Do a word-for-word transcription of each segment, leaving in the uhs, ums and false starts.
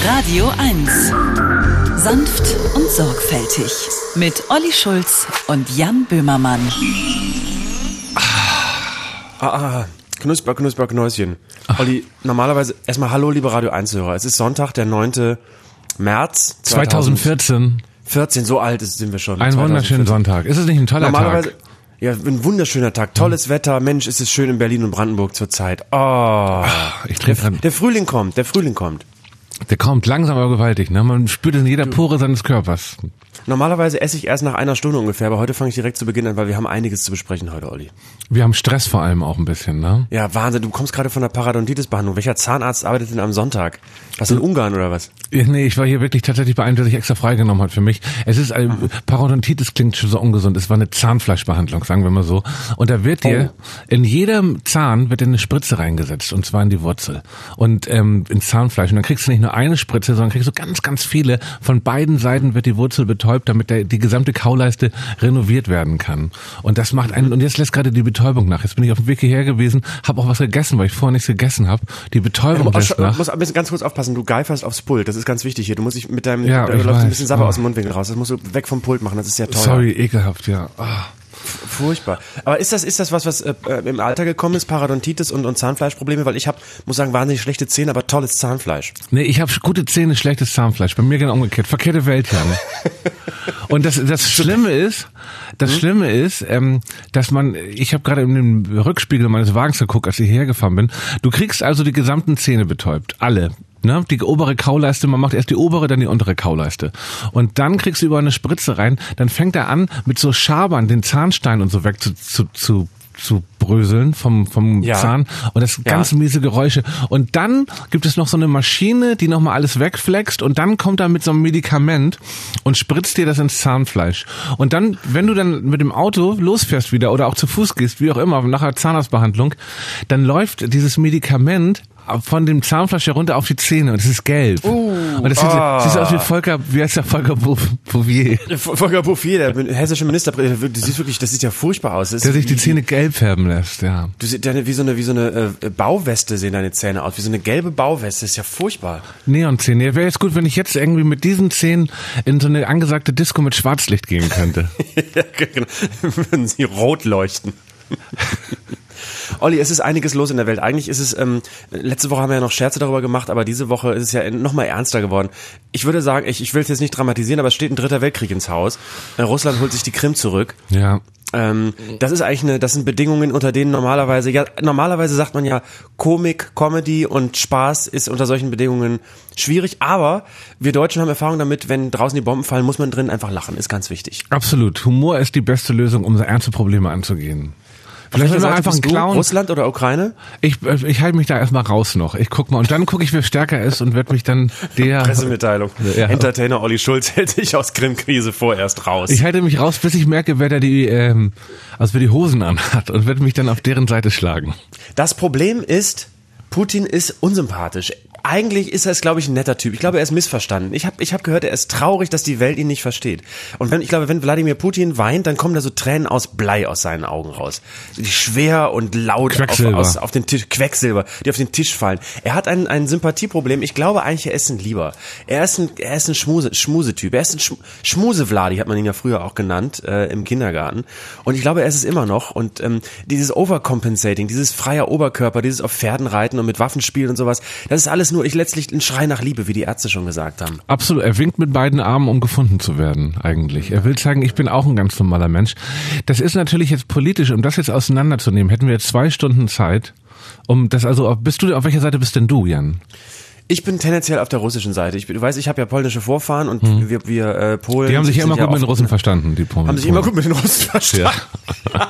Radio eins. Sanft und sorgfältig. Mit Olli Schulz und Jan Böhmermann. Ah, ah, knusper, knusper, Knäuschen. Olli, normalerweise, erstmal hallo, liebe Radio eins-Hörer. Es ist Sonntag, der neunte März zweitausendvierzehn. vierzehn, so alt sind wir schon. Ein wunderschöner Sonntag. Ist es nicht ein toller normalerweise, Tag? Ja, ein wunderschöner Tag. Tolles Wetter. Mensch, ist es schön in Berlin und Brandenburg zurzeit. Oh, Ach, ich der, der Frühling kommt, der Frühling kommt. Der kommt langsam aber gewaltig, ne? Man spürt es in jeder Pore seines Körpers. Normalerweise esse ich erst nach einer Stunde ungefähr, aber heute fange ich direkt zu Beginn an, weil wir haben einiges zu besprechen heute, Olli. Wir haben Stress vor allem auch ein bisschen, ne? Ja, Wahnsinn. Du kommst gerade von der Parodontitis-Behandlung. Welcher Zahnarzt arbeitet denn am Sonntag? Was, in Ungarn oder was? Ja, nee, ich war hier wirklich tatsächlich bei einem, der sich extra freigenommen hat für mich. Es ist, ein, Parodontitis klingt schon so ungesund. Es war eine Zahnfleischbehandlung, sagen wir mal so. Und da wird dir, oh. in jedem Zahn wird dir eine Spritze reingesetzt, und zwar in die Wurzel. Und, ähm, ins Zahnfleisch. Und dann kriegst du nicht nur eine Spritze, sondern kriegst du ganz, ganz viele. Von beiden Seiten wird die Wurzel betäubt, damit der, die gesamte Kauleiste renoviert werden kann. Und das macht einen, und jetzt lässt gerade die Betäubung nach. Jetzt bin ich auf dem Weg hierher gewesen, habe auch was gegessen, weil ich vorher nichts gegessen habe. Die Betäubung ja, lässt nach. Du musst ein bisschen ganz kurz aufpassen, du geiferst aufs Pult, das ist ganz wichtig hier. Du musst dich mit deinem, ja, da läuft weiß. ein bisschen Sabber oh. aus dem Mundwinkel raus. Das musst du weg vom Pult machen, das ist ja teuer. Sorry, ekelhaft, ja. Oh. Furchtbar. Aber ist das ist das was, was äh, im Alter gekommen ist, Parodontitis und, und Zahnfleischprobleme? Weil ich habe, muss sagen, wahnsinnig schlechte Zähne, aber tolles Zahnfleisch. Nee, ich habe gute Zähne, schlechtes Zahnfleisch. Bei mir genau umgekehrt. Verkehrte Welt, ja. Und das das Schlimme ist, das mhm. Schlimme ist, ähm, dass man, ich habe gerade in den Rückspiegel meines Wagens geguckt, als ich hierher gefahren bin. Du kriegst also die gesamten Zähne betäubt, alle. Ne, die obere Kauleiste, man macht erst die obere, dann die untere Kauleiste. Und dann kriegst du über eine Spritze rein, dann fängt er an, mit so Schabern den Zahnstein und so weg zu, zu, zu, zu bröseln vom, vom ja. Zahn. Und das sind ganz ja. miese Geräusche. Und dann gibt es noch so eine Maschine, die nochmal alles wegflext, und dann kommt er mit so einem Medikament und spritzt dir das ins Zahnfleisch. Und dann, wenn du dann mit dem Auto losfährst wieder oder auch zu Fuß gehst, wie auch immer, nach einer Zahnarztbehandlung, dann läuft dieses Medikament von dem Zahnfleisch herunter auf die Zähne, und es ist gelb. Uh, und das sieht, ah. sieht aus wie Volker, wie heißt der, Volker Bouffier? Volker Bouffier, der hessische Ministerpräsident, das sieht wirklich, das sieht ja furchtbar aus. Das der sich die Zähne gelb färben lässt, ja. Du siehst deine, wie so eine, wie so eine äh, Bauweste sehen deine Zähne aus, wie so eine gelbe Bauweste, das ist ja furchtbar. Neonzähne. Wäre jetzt gut, wenn ich jetzt irgendwie mit diesen Zähnen in so eine angesagte Disco mit Schwarzlicht gehen könnte. Ja, genau. Würden sie rot leuchten. Olli, es ist einiges los in der Welt. Eigentlich ist es, ähm, letzte Woche haben wir ja noch Scherze darüber gemacht, aber diese Woche ist es ja noch mal ernster geworden. Ich würde sagen, ich, ich will es jetzt nicht dramatisieren, aber es steht ein dritter Weltkrieg ins Haus. Äh, Russland holt sich die Krim zurück. Ja. Ähm, das ist eigentlich eine, das sind Bedingungen, unter denen normalerweise, ja, normalerweise sagt man ja, Komik, Comedy und Spaß ist unter solchen Bedingungen schwierig, aber wir Deutschen haben Erfahrung damit, wenn draußen die Bomben fallen, muss man drin einfach lachen, ist ganz wichtig. Absolut. Humor ist die beste Lösung, um so ernste Probleme anzugehen. Vielleicht sind wir einfach ein Clown. Russland oder Ukraine? Ich, ich halte mich da erstmal raus noch. Ich guck mal, und dann gucke ich, wer stärker ist, und werde mich dann der... Pressemitteilung. Ja. Entertainer Olli Schulz hält sich aus Krim-Krise vorerst raus. Ich halte mich raus, bis ich merke, wer da die, ähm, also wer die Hosen anhat, und werde mich dann auf deren Seite schlagen. Das Problem ist, Putin ist unsympathisch. Eigentlich ist er, glaube ich, ein netter Typ. Ich glaube, er ist missverstanden. Ich habe ich hab gehört, er ist traurig, dass die Welt ihn nicht versteht. Und wenn ich glaube, wenn Wladimir Putin weint, dann kommen da so Tränen aus Blei aus seinen Augen raus. Die schwer und laut auf, aus, auf den Tisch, Quecksilber, die auf den Tisch fallen. Er hat ein, ein Sympathieproblem. Ich glaube eigentlich, er ist ein Lieber. Er ist ein, er ist ein Schmuse, Schmusetyp. Er ist ein Schm, Schmuse-Vladi, hat man ihn ja früher auch genannt, äh, im Kindergarten. Und ich glaube, er ist es immer noch. Und ähm, dieses Overcompensating, dieses freier Oberkörper, dieses auf Pferden reiten und mit Waffen spielen und sowas, das ist alles nur ich letztlich ein Schrei nach Liebe, wie die Ärzte schon gesagt haben. Absolut, er winkt mit beiden Armen, um gefunden zu werden, eigentlich. Er will sagen, ich bin auch ein ganz normaler Mensch. Das ist natürlich jetzt politisch, um das jetzt auseinanderzunehmen, hätten wir jetzt zwei Stunden Zeit, um das also, bist du, auf welcher Seite bist denn du, Jan? Ich bin tendenziell auf der russischen Seite. Ich, du weißt, ich habe ja polnische Vorfahren und hm. wir, wir äh, Polen... Die haben sich ja immer gut ja mit den Russen verstanden, die Polen. Haben sich immer gut mit den Russen verstanden. Ja.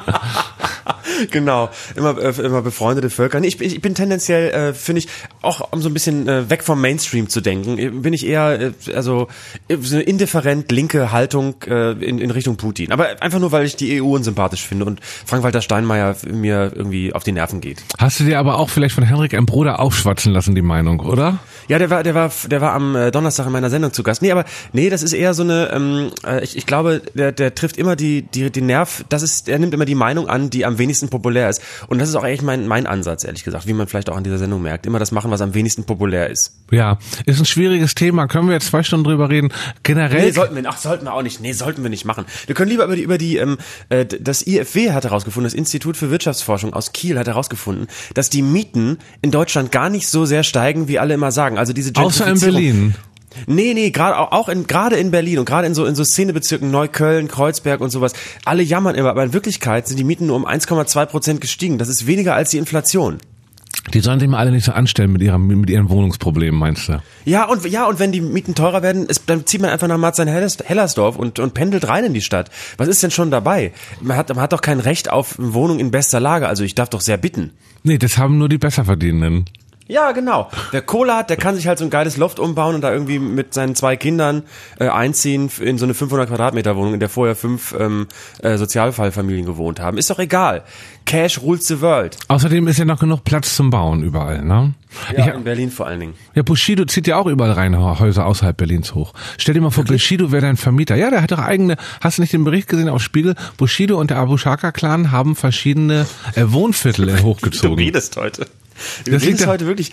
Genau, immer äh, immer befreundete Völker. Nee, ich, ich bin tendenziell, äh, finde ich, auch um so ein bisschen äh, weg vom Mainstream zu denken, bin ich eher, äh, also so eine indifferent linke Haltung äh, in, in Richtung Putin. Aber einfach nur, weil ich die E U unsympathisch finde und Frank-Walter Steinmeier mir irgendwie auf die Nerven geht. Hast du dir aber auch vielleicht von Henrik M. Broder aufschwatzen lassen, die Meinung, oder? Ja, der war, der war, der war am Donnerstag in meiner Sendung zu Gast. Nee, aber nee, das ist eher so eine, ähm, ich, ich glaube, der, der trifft immer die, die, die Nerv, das ist, er nimmt immer die Meinung an, die am wenigsten populär ist. Und das ist auch echt mein, mein Ansatz, ehrlich gesagt, wie man vielleicht auch an dieser Sendung merkt. Immer das machen, was am wenigsten populär ist. Ja, ist ein schwieriges Thema. Können wir jetzt zwei Stunden drüber reden? Generell. Nee, sollten wir, ach, sollten wir auch nicht. Nee, sollten wir nicht machen. Wir können lieber über die, über die, ähm, äh, das I F W hat herausgefunden, das Institut für Wirtschaftsforschung aus Kiel hat herausgefunden, dass die Mieten in Deutschland gar nicht so sehr steigen, wie alle immer sagen. Also diese Außer in Berlin. Nee, nee, gerade auch in gerade in Berlin und gerade in so in so Szenebezirken Neukölln, Kreuzberg und sowas. Alle jammern immer, aber in Wirklichkeit sind die Mieten nur um eins Komma zwei Prozent gestiegen. Das ist weniger als die Inflation. Die sollen sich mal alle nicht so anstellen mit ihrem mit ihren Wohnungsproblemen, meinst du? Ja, und ja, und wenn die Mieten teurer werden, ist, dann zieht man einfach nach Marzahn-Hellersdorf und und pendelt rein in die Stadt. Was ist denn schon dabei? Man hat man hat doch kein Recht auf eine Wohnung in bester Lage, also ich darf doch sehr bitten. Nee, das haben nur die Besserverdienenden. Ja, genau. Wer Kohle hat, der kann sich halt so ein geiles Loft umbauen und da irgendwie mit seinen zwei Kindern äh, einziehen in so eine fünfhundert Quadratmeter Wohnung, in der vorher fünf ähm, äh, Sozialfallfamilien gewohnt haben. Ist doch egal. Cash rules the world. Außerdem ist ja noch genug Platz zum Bauen überall, ne? Ja, ich, in Berlin vor allen Dingen. Ja, Bushido zieht ja auch überall rein Häuser außerhalb Berlins hoch. Stell dir mal vor, okay. Bushido wäre dein Vermieter. Ja, der hat doch eigene, hast du nicht den Bericht gesehen auf Spiegel? Bushido und der Abu Shaka-Clan haben verschiedene äh, Wohnviertel hochgezogen. Du redest heute. Du das redest heute wirklich...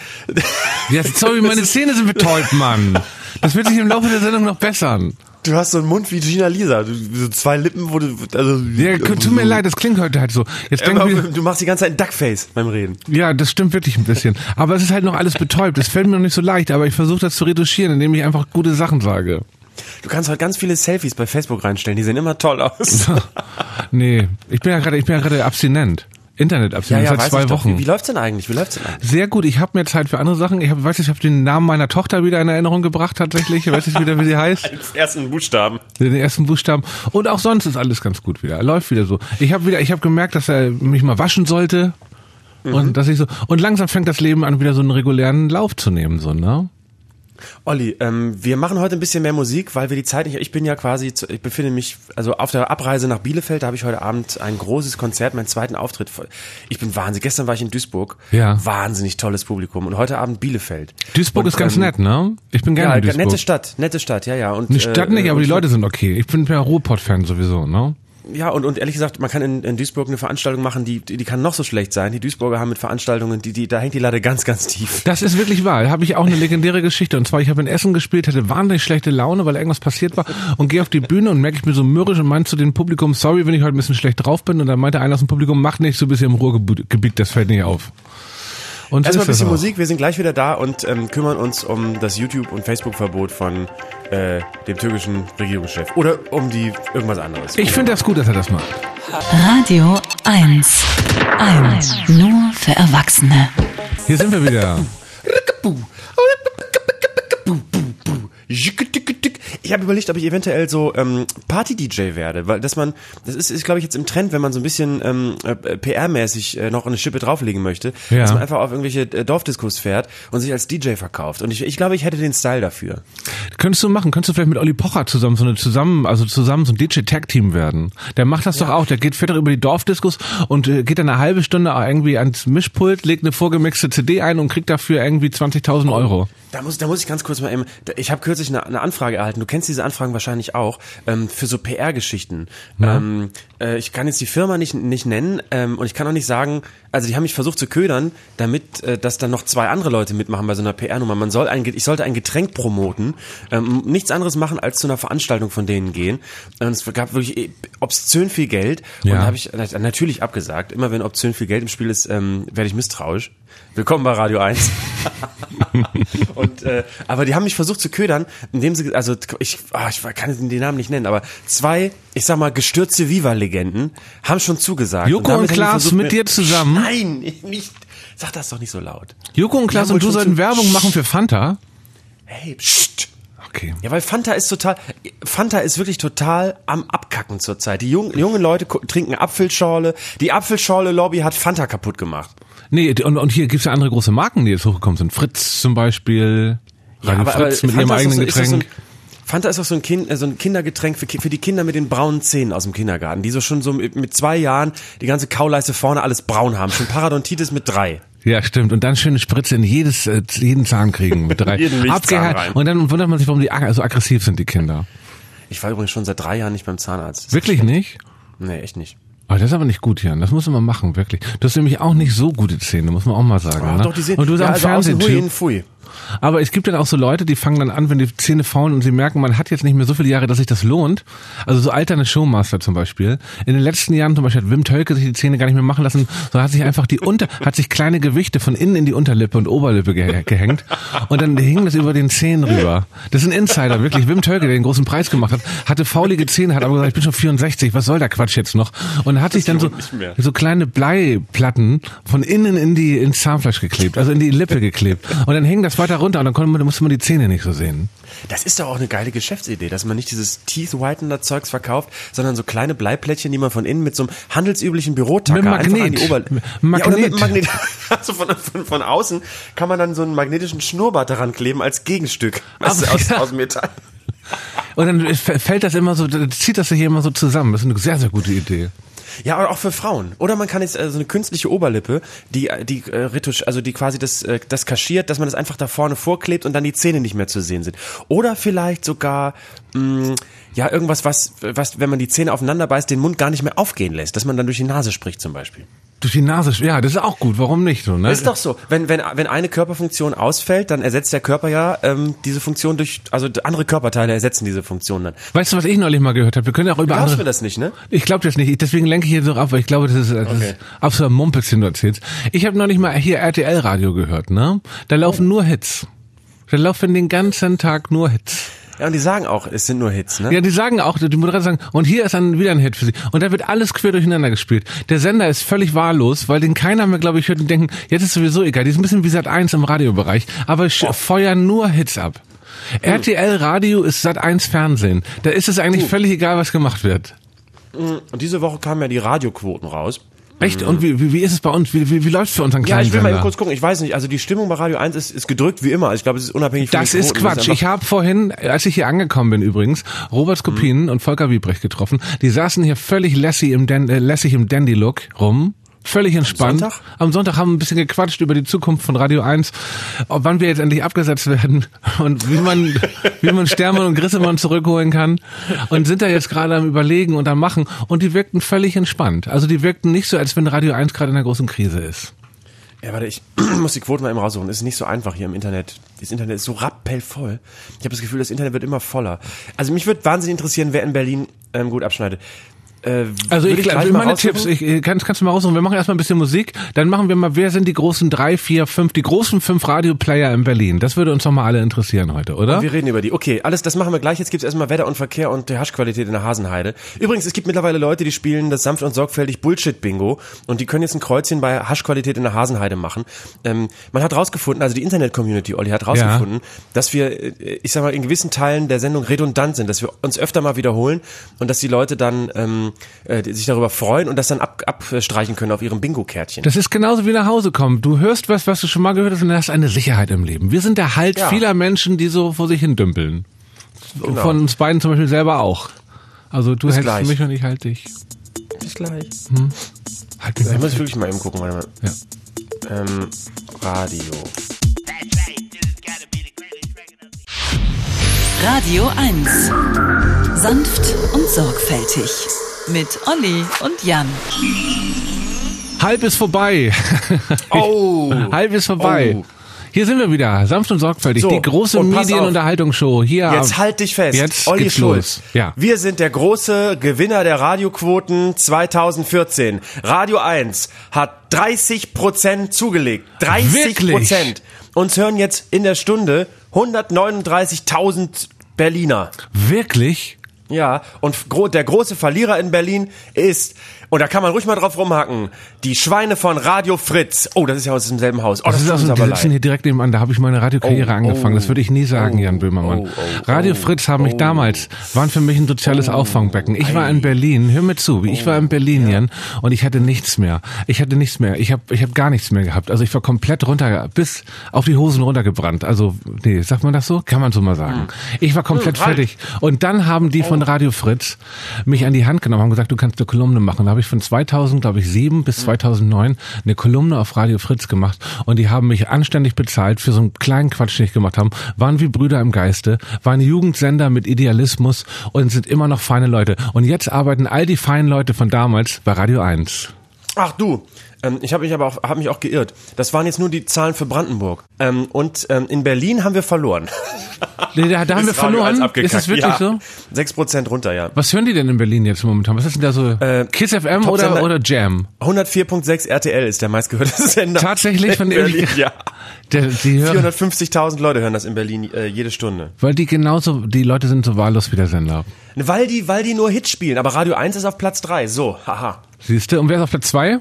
Ja, sorry, meine Zähne sind betäubt, Mann. Das wird sich im Laufe der Sendung noch bessern. Du hast so einen Mund wie Gina Lisa, du, so zwei Lippen, wo du... Also, ja, tut mir leid, das klingt heute halt so. Jetzt aber, wir, du machst die ganze Zeit ein Duckface beim Reden. Ja, das stimmt wirklich ein bisschen. Aber es ist halt noch alles betäubt. Das fällt mir noch nicht so leicht, aber ich versuche das zu retuschieren, indem ich einfach gute Sachen sage. Du kannst heute ganz viele Selfies bei Facebook reinstellen, die sehen immer toll aus. Nee, ich bin ja gerade, ich bin ja gerade abstinent. Internetabstinenz ja, ja, seit zwei Wochen. Doch. Wie läuft's denn eigentlich? Wie läuft's denn eigentlich? Sehr gut. Ich habe mir Zeit für andere Sachen. Ich hab, weiß nicht, ich habe den Namen meiner Tochter wieder in Erinnerung gebracht tatsächlich. Ich weiß nicht wieder, wie sie heißt. Den ersten Buchstaben. Den ersten Buchstaben. Und auch sonst ist alles ganz gut wieder. Läuft wieder so. Ich habe wieder, ich habe gemerkt, dass er mich mal waschen sollte mhm. und dass ich so. Und langsam fängt das Leben an, wieder so einen regulären Lauf zu nehmen, so ne? Olli, ähm, wir machen heute ein bisschen mehr Musik, weil wir die Zeit nicht, ich bin ja quasi, zu, ich befinde mich, also auf der Abreise nach Bielefeld, da habe ich heute Abend ein großes Konzert, meinen zweiten Auftritt. Ich bin wahnsinnig, gestern war ich in Duisburg, ja. Wahnsinnig tolles Publikum und heute Abend Bielefeld. Duisburg und, ist ganz ähm, nett, ne? Ich bin gerne ja, in Duisburg. nette Stadt, nette Stadt, ja, ja. Und, Eine Stadt äh, nicht, aber und, die Leute sind okay. Ich bin ja Ruhrpott-Fan sowieso, ne? Ja, und, und ehrlich gesagt, man kann in, in Duisburg eine Veranstaltung machen, die, die, die kann noch so schlecht sein. Die Duisburger haben mit Veranstaltungen, die, die, da hängt die Lade ganz, ganz tief. Das ist wirklich wahr. Da habe ich auch eine legendäre Geschichte. Und zwar, ich habe in Essen gespielt, hatte wahnsinnig schlechte Laune, weil irgendwas passiert war und gehe auf die Bühne und merke ich mir so mürrisch und meinte zu dem Publikum, sorry, wenn ich heute ein bisschen schlecht drauf bin. Und dann meinte einer aus dem Publikum, mach nicht so ein bisschen im Ruhrgebiet, das fällt nicht auf. Und erstmal ein bisschen Musik, wir sind gleich wieder da und ähm, kümmern uns um das YouTube- und Facebook-Verbot von äh, dem türkischen Regierungschef. Oder um die irgendwas anderes. Ich finde das gut, dass er das macht. Radio eins. eins. Nur für Erwachsene. Hier sind wir wieder. Ich habe überlegt, ob ich eventuell so ähm, Party-D J werde, weil dass man, das ist, ist glaube ich jetzt im Trend, wenn man so ein bisschen ähm, äh, P R-mäßig äh, noch eine Schippe drauflegen möchte, ja. dass man einfach auf irgendwelche äh, Dorfdiskos fährt und sich als D J verkauft. Und ich, ich glaube, ich hätte den Style dafür. Könntest du machen, könntest du vielleicht mit Olli Pocher zusammen so eine zusammen, also zusammen so ein D J-Tag-Team werden. Der macht das ja. doch auch, der geht fährt doch über die Dorfdiskos und äh, geht dann eine halbe Stunde irgendwie ans Mischpult, legt eine vorgemixte C D ein und kriegt dafür irgendwie zwanzigtausend Euro. Da muss, da muss ich ganz kurz mal eben, ich habe kürzlich eine, eine Anfrage erhalten, du kennst diese Anfragen wahrscheinlich auch, ähm, für so P R-Geschichten. Ja. Ähm, äh, ich kann jetzt die Firma nicht, nicht nennen ähm, und ich kann auch nicht sagen, also die haben mich versucht zu ködern, damit, äh, dass dann noch zwei andere Leute mitmachen bei so einer P R-Nummer. Man soll ein, ich sollte ein Getränk promoten, ähm, nichts anderes machen, als zu einer Veranstaltung von denen gehen. Und es gab wirklich obszön viel Geld ja. und da habe ich natürlich abgesagt. Immer wenn obszön viel Geld im Spiel ist, ähm, werde ich misstrauisch. Willkommen bei Radio eins. und äh, aber die haben mich versucht zu ködern, indem sie, also ich, ah, ich kann den Namen nicht nennen, aber zwei, ich sag mal, gestürzte Viva-Legenden haben schon zugesagt. Joko und, und Klaas versucht, mit dir zusammen? Nein, nicht. Sag das doch nicht so laut. Joko und Klaas und du sollten Werbung machen für Fanta? Hey, pst. Okay. Ja, weil Fanta ist total, Fanta ist wirklich total am Abkacken zurzeit. Die jungen, jungen Leute trinken Apfelschorle. Die Apfelschorle-Lobby hat Fanta kaputt gemacht. Nee, und, und hier gibt's ja andere große Marken, die jetzt hochgekommen sind. Fritz zum Beispiel. Ja, aber, Fritz aber mit ihrem eigenen so, Getränk. So ein, Fanta ist auch so ein, kind, so ein Kindergetränk für, für die Kinder mit den braunen Zähnen aus dem Kindergarten, die so schon so mit, mit zwei Jahren die ganze Kauleiste vorne alles braun haben. Schon Parodontitis mit drei. Ja, stimmt. Und dann schöne Spritze in jedes, äh, jeden Zahn kriegen mit drei. jeden Milchzahn rein. Und dann wundert man sich, warum die ag- so aggressiv sind, die Kinder. Ich war übrigens schon seit drei Jahren nicht beim Zahnarzt. Wirklich nicht? Nee, echt nicht. Aber das ist aber nicht gut, Jan. Das muss man machen, wirklich. Du hast nämlich auch nicht so gute Zähne, muss man auch mal sagen. Oh, ne? doch, die sehen, und du bist ja, am also Fernsehen. außen hui, innen pfui. Aber es gibt dann auch so Leute, die fangen dann an, wenn die Zähne faulen und sie merken, man hat jetzt nicht mehr so viele Jahre, dass sich das lohnt. Also so alterne Showmaster zum Beispiel. In den letzten Jahren zum Beispiel hat Wim Tölke sich die Zähne gar nicht mehr machen lassen, sondern hat sich einfach die Unter, hat sich kleine Gewichte von innen in die Unterlippe und Oberlippe ge- gehängt und dann hing das über den Zähnen rüber. Das ist ein Insider, wirklich. Wim Tölke, der den großen Preis gemacht hat, hatte faulige Zähne, hat aber gesagt, ich bin schon vierundsechzig, was soll der Quatsch jetzt noch? Und hat sich dann so, so kleine Bleiplatten von innen in die, ins Zahnfleisch geklebt, also in die Lippe geklebt. Und dann hing das weiter runter und dann konnte man, da musste man die Zähne nicht so sehen. Das ist doch auch eine geile Geschäftsidee, dass man nicht dieses Teeth Whitener Zeugs verkauft, sondern so kleine Bleiplättchen, die man von innen mit so einem handelsüblichen Bürotacker mit einfach an die Magnet. Oberlippe. Magnet. Ja, oder mit Magnet. Also von, von, von außen kann man dann so einen magnetischen Schnurrbart daran kleben als Gegenstück. Weißt du, aus, ja. aus Metall. Und dann fällt das immer so, zieht das sich hier immer so zusammen. Das ist eine sehr, sehr gute Idee. Ja, aber auch für Frauen. Oder man kann jetzt äh, so eine künstliche Oberlippe, die die äh, retusch, also die quasi das äh, das kaschiert, dass man das einfach da vorne vorklebt und dann die Zähne nicht mehr zu sehen sind. Oder vielleicht sogar mh, ja irgendwas, was was wenn man die Zähne aufeinander beißt, den Mund gar nicht mehr aufgehen lässt, dass man dann durch die Nase spricht zum Beispiel. Durch die Nase, ja, das ist auch gut. Warum nicht so? Ne? Ist doch so. Wenn wenn wenn eine Körperfunktion ausfällt, dann ersetzt der Körper ja ähm, diese Funktion durch, also andere Körperteile ersetzen diese Funktion dann. Weißt du, was ich neulich mal gehört habe? Wir können ja auch über Glaubst andere. du das nicht, ne? Ich glaube das nicht. Ich, deswegen lenke ich hier so ab, weil ich glaube, das ist, das Okay. ist absoluter Mumpitz, den du erzählst. Ich habe neulich mal hier R T L-Radio gehört, ne? Da laufen nur Hits. Da laufen den ganzen Tag nur Hits. Ja, und die sagen auch, es sind nur Hits, ne? Ja, die sagen auch, die Moderatoren sagen, und hier ist dann wieder ein Hit für sie. Und da wird alles quer durcheinander gespielt. Der Sender ist völlig wahllos, weil den keiner mehr, glaube ich, hört und denken, jetzt ist sowieso egal. Die ist ein bisschen wie Sat eins im Radiobereich, aber oh. feuern nur Hits ab. Mhm. R T L Radio ist Sat eins Fernsehen. Da ist es eigentlich uh. völlig egal, was gemacht wird. Und diese Woche kamen ja die Radioquoten raus. Echt? Und wie, wie, wie ist es bei uns? Wie, wie, wie läuft's für unseren kleinen Ja, ich will Sender? mal eben kurz gucken. Ich weiß nicht, also die Stimmung bei Radio eins ist, ist gedrückt wie immer. Also ich glaube, es ist unabhängig von Das den ist Quoten. Quatsch. Ich habe vorhin, als ich hier angekommen bin übrigens, Robert Skopin mhm. und Volker Wiebrecht getroffen. Die saßen hier völlig lässig im, Dan- äh, lässig im Dandy-Look rum. Völlig entspannt. Am Sonntag? Am Sonntag haben wir ein bisschen gequatscht über die Zukunft von Radio eins, ob wann wir jetzt endlich abgesetzt werden und wie man wie man Stermann und Grissemann zurückholen kann und sind da jetzt gerade am Überlegen und am Machen und die wirkten völlig entspannt. Also die wirkten nicht so, als wenn Radio eins gerade in einer großen Krise ist. Ja, warte, ich muss die Quoten mal eben raussuchen. Es ist nicht so einfach hier im Internet. Das Internet ist so rappellvoll. Ich habe das Gefühl, das Internet wird immer voller. Also mich würde wahnsinnig interessieren, wer in Berlin ähm, gut abschneidet. Äh, also ich, ich also meine Tipps, ich, kannst, kannst du mal raussuchen, wir machen erstmal ein bisschen Musik, dann machen wir mal, wer sind die großen drei, vier, fünf, die großen fünf Radioplayer in Berlin? Das würde uns doch mal alle interessieren heute, oder? Und wir reden über die. Okay, alles, das machen wir gleich. Jetzt gibt's erstmal Wetter und Verkehr und die Haschqualität in der Hasenheide. Übrigens, es gibt mittlerweile Leute, die spielen das sanft und sorgfältig Bullshit-Bingo und die können jetzt ein Kreuzchen bei Haschqualität in der Hasenheide machen. Ähm, man hat rausgefunden, also die Internet-Community, Olli, hat rausgefunden, ja. dass wir, ich sag mal, in gewissen Teilen der Sendung redundant sind, dass wir uns öfter mal wiederholen und dass die Leute dann ähm, äh, sich darüber freuen und das dann ab, abstreichen können auf ihrem Bingo-Kärtchen. Das ist genauso wie nach Hause kommen. Du hörst was, was du schon mal gehört hast und hast eine Sicherheit im Leben. Wir sind der Halt ja. vieler Menschen, die so vor sich hin dümpeln. Genau. Von uns beiden zum Beispiel selber auch. Also du Bis hältst gleich. mich und ich halte dich. Bis gleich. Hm? Halt dich ich muss wirklich mal eben gucken. Warte mal. Ja. Ähm, Radio. Radio eins. Sanft und sorgfältig. Mit Olli und Jan. Halb ist vorbei. Oh. Halb ist vorbei. Oh. Hier sind wir wieder, sanft und sorgfältig. So, die große und pass Medienunterhaltungsshow. Hier. Jetzt halt dich fest. Jetzt Olli geht's Schulz. los. Ja. Wir sind der große Gewinner der Radioquoten zwanzig vierzehn. Radio eins hat dreißig Prozent zugelegt. dreißig Prozent. Uns hören jetzt in der Stunde hundertneununddreißigtausend Berliner. Wirklich? Ja, und gro- der große Verlierer in Berlin ist, und da kann man ruhig mal drauf rumhacken, die Schweine von Radio Fritz. Oh, das ist ja aus demselben Haus. Oh, das, das ist tut aus uns dem, aber die sitzen leid. hier direkt nebenan, da habe ich meine Radiokarriere Oh, angefangen. oh, das würde ich nie sagen, oh, Jan Böhmermann. oh, oh, Radio oh, Fritz haben mich oh, damals, waren für mich ein soziales oh, Auffangbecken. Ich war ei. in Berlin, hör mir zu, ich war in Berlin, ja. Jan, und ich hatte nichts mehr. Ich hatte nichts mehr. Ich habe ich hab gar nichts mehr gehabt. Also ich war komplett runter, bis auf die Hosen runtergebrannt. Also, nee, sagt man das so? Kann man so mal sagen. Ich war komplett hm, halt. fertig. Und dann haben die von von Radio Fritz mich an die Hand genommen, haben gesagt, du kannst eine Kolumne machen. Da habe ich von zweitausend, glaube ich, sieben bis zweitausendneun eine Kolumne auf Radio Fritz gemacht und die haben mich anständig bezahlt für so einen kleinen Quatsch, den ich gemacht habe. Waren wie Brüder im Geiste, waren Jugendsender mit Idealismus und sind immer noch feine Leute. Und jetzt arbeiten all die feinen Leute von damals bei Radio eins. Ach du, ähm, ich habe mich aber auch, hab mich auch geirrt. Das waren jetzt nur die Zahlen für Brandenburg. Ähm, und ähm, in Berlin haben wir verloren. Da, da haben wir verloren? Ist das wirklich ja, so? sechs Prozent runter, ja. Was hören die denn in Berlin jetzt momentan? Was ist denn da so? Äh, Kiss F M oder, oder Jam? hundertvier Komma sechs R T L ist der meistgehörte Sender. Tatsächlich? Von Berlin, ja. Der, die hören, vierhundertfünfzigtausend Leute hören das in Berlin äh, jede Stunde. Weil die genauso, die Leute sind so wahllos wie der Sender. Weil die, weil die nur Hits spielen. Aber Radio eins ist auf Platz drei. So, haha. Siehst du? Und wer ist auf Platz zwei?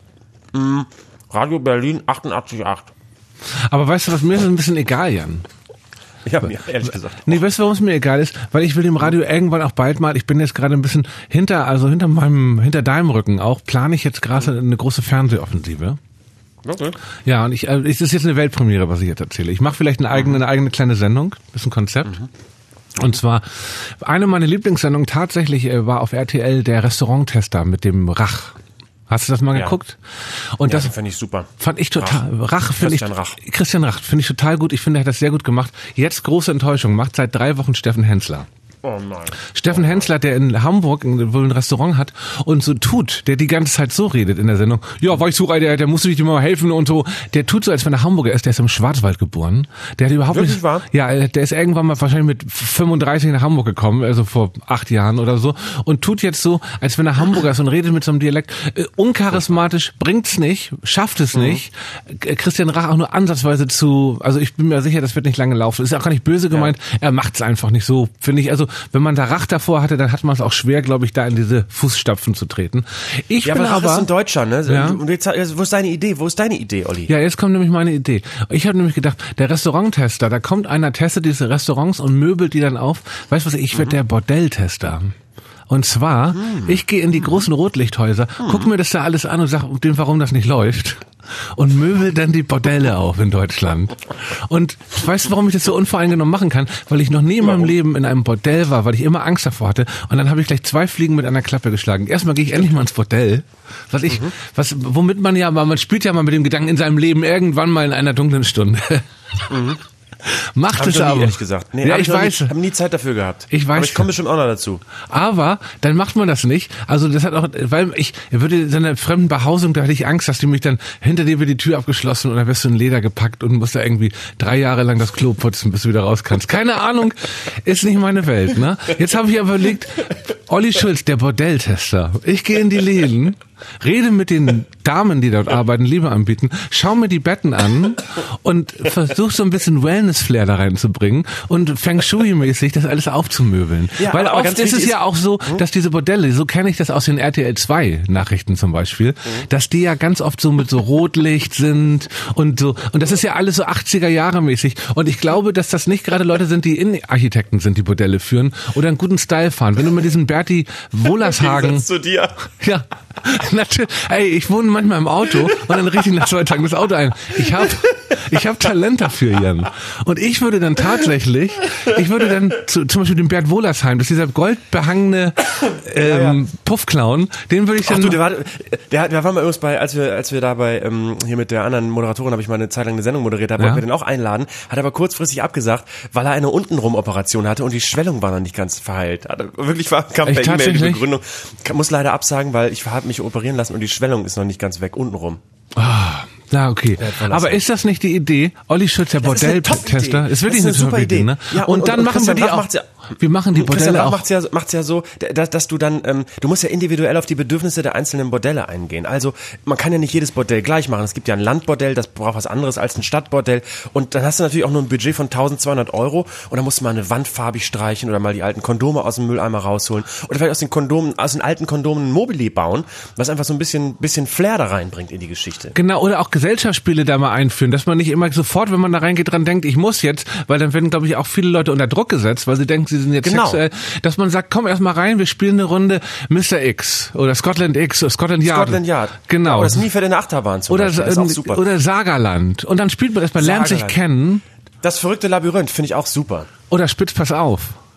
Mm, Radio Berlin achtundachtzig Komma acht. Aber weißt du was, mir ist ein bisschen egal, Jan. Ja, mir, ehrlich gesagt. Nee, weißt du, warum es mir egal ist? Weil ich will dem Radio irgendwann auch bald mal, ich bin jetzt gerade ein bisschen hinter, also hinter meinem, hinter deinem Rücken auch, plane ich jetzt gerade eine große Fernsehoffensive. Okay. Ja, und ich, also es ist jetzt eine Weltpremiere, was ich jetzt erzähle. Ich mache vielleicht eine eigene, eine eigene kleine Sendung, das ist ein Konzept. Mhm. Und zwar, eine meiner Lieblingssendungen tatsächlich war auf R T L der Restauranttester mit dem Rach. Hast du das mal ja. geguckt? Und ja, das fand ich super. Fand ich total. Rach, Rach finde ich. Rach. Christian Rach finde ich total gut. Ich finde, er hat das sehr gut gemacht. Jetzt große Enttäuschung. Macht seit drei Wochen Steffen Hensler. Oh nein. Steffen Hensler, der in Hamburg wohl ein Restaurant hat und so tut, der die ganze Zeit so redet in der Sendung. Ja, war ich so, der, der musste dir mal helfen und so. Der tut so, als wenn er Hamburger ist. Der ist im Schwarzwald geboren. Der hat überhaupt Wirklich nicht. Wahr? Ja, der ist irgendwann mal wahrscheinlich mit fünfunddreißig nach Hamburg gekommen, also vor acht Jahren oder so, und tut jetzt so, als wenn er Hamburger ist und redet mit so einem Dialekt. Äh, uncharismatisch, bringt's nicht, schafft es mhm. nicht. Äh, Christian Rach auch nur ansatzweise zu, also ich bin mir sicher, das wird nicht lange laufen. Ist auch gar nicht böse gemeint. Ja. Er macht's einfach nicht so, finde ich. Also wenn man da Rach davor hatte, dann hat man es auch schwer, glaube ich, da in diese Fußstapfen zu treten. Ich ja, bin aber aber ist ein Deutscher, ne? Ja. Und jetzt, wo ist deine Idee? Wo ist deine Idee, Olli? Ja, jetzt kommt nämlich meine Idee. Ich habe nämlich gedacht, der Restauranttester, da kommt einer, testet diese Restaurants und möbelt die dann auf. Weißt du was, ich werde mhm. der Bordelltester. Und zwar, hm. ich gehe in die großen Rotlichthäuser, hm. gucke mir das da alles an und sage dem, warum das nicht läuft. Und möbel dann die Bordelle auf in Deutschland. Und weißt du, warum ich das so unvoreingenommen machen kann? Weil ich noch nie in meinem Leben in einem Bordell war, weil ich immer Angst davor hatte. Und dann habe ich gleich zwei Fliegen mit einer Klappe geschlagen. Erstmal gehe ich endlich mal ins Bordell. Was ich, mhm. was, womit man ja, man spielt ja mal mit dem Gedanken in seinem Leben irgendwann mal in einer dunklen Stunde. Mhm. Macht es aber. Ehrlich gesagt. Nee, ja, hab ich, ich weiß. Ich habe nie Zeit dafür gehabt. Ich weiß. Aber ich komme bestimmt auch noch dazu. Aber dann macht man das nicht. Also das hat auch, weil ich würde in einer fremden Behausung, da hatte ich Angst, dass die mich dann hinter dir wird die Tür abgeschlossen und dann wirst du in Leder gepackt und musst da irgendwie drei Jahre lang das Klo putzen, bis du wieder raus kannst. Keine Ahnung, ist nicht meine Welt. Ne? Jetzt habe ich aber überlegt, Olli Schulz, der Bordelltester. Ich gehe in die Läden, rede mit den Damen, die dort arbeiten, Liebe anbieten, schau mir die Betten an und versuch so ein bisschen Wellness-Flair da reinzubringen und Feng Shui-mäßig das alles aufzumöbeln. Ja, weil oft ist es ja auch so, dass diese Bordelle, so kenne ich das aus den R T L zwei Nachrichten zum Beispiel, mhm. dass die ja ganz oft so mit so Rotlicht sind und so, und das ist ja alles so achtziger Jahre mäßig, und ich glaube, dass das nicht gerade Leute sind, die Innenarchitekten sind, die Bordelle führen oder einen guten Style fahren. Wenn du mit diesem Berti Wohlershagen... zu dir. Ja, natürlich. Ey, ich wohne manchmal im Auto und dann richte ich nach zwei Tagen das Auto ein. Ich habe ich hab Talent dafür, Jan. Und ich würde dann tatsächlich, ich würde dann zu, zum Beispiel den Bert Wohlersheim, das ist dieser goldbehangene ähm, ja, ja. Puffclown, den würde ich dann... Ach du, der war, der, der war mal übrigens bei, als wir, als wir da bei, ähm, hier mit der anderen Moderatorin, habe ich mal eine Zeit lang eine Sendung moderiert, da wollten ja. wir den auch einladen, hat aber kurzfristig abgesagt, weil er eine Untenrum-Operation hatte und die Schwellung war noch nicht ganz verheilt. Hat er, wirklich war, kam per E-Mail die Begründung. Muss leider absagen, weil ich habe mich operieren lassen und die Schwellung ist noch nicht ganz weg, untenrum. Ah, na okay. Aber ist das nicht die Idee? Olli Schulz, der Bordelltester, ist wirklich eine super Idee, ne? Ja, und, und dann und machen wir die auch. Ja, wir machen die Bordelle auch. Macht's ja, macht's ja so, dass, dass du dann, ähm, du musst ja individuell auf die Bedürfnisse der einzelnen Bordelle eingehen. Also man kann ja nicht jedes Bordell gleich machen. Es gibt ja ein Landbordell, das braucht was anderes als ein Stadtbordell. Und dann hast du natürlich auch nur ein Budget von eintausendzweihundert Euro und dann musst du mal eine Wand farbig streichen oder mal die alten Kondome aus dem Mülleimer rausholen oder vielleicht aus den Kondomen, aus den alten Kondomen ein Mobili bauen, was einfach so ein bisschen, bisschen Flair da reinbringt in die Geschichte. Genau, oder auch Gesellschaftsspiele da mal einführen, dass man nicht immer sofort, wenn man da reingeht, dran denkt, ich muss jetzt, weil dann werden, glaube ich, auch viele Leute unter Druck gesetzt, weil sie denken, sie sind jetzt genau. sexuell, dass man sagt, komm erst mal rein, wir spielen eine Runde Mister X oder Scotland X oder Scotland Yard. Scotland Yard. Genau. Oder das Miefeld in der Achterbahn zum oder, Beispiel. Das ist auch super. Oder Sagerland. Und dann spielt man erstmal, lernt sich kennen. Das verrückte Labyrinth finde ich auch super. Oder Spitz, pass auf.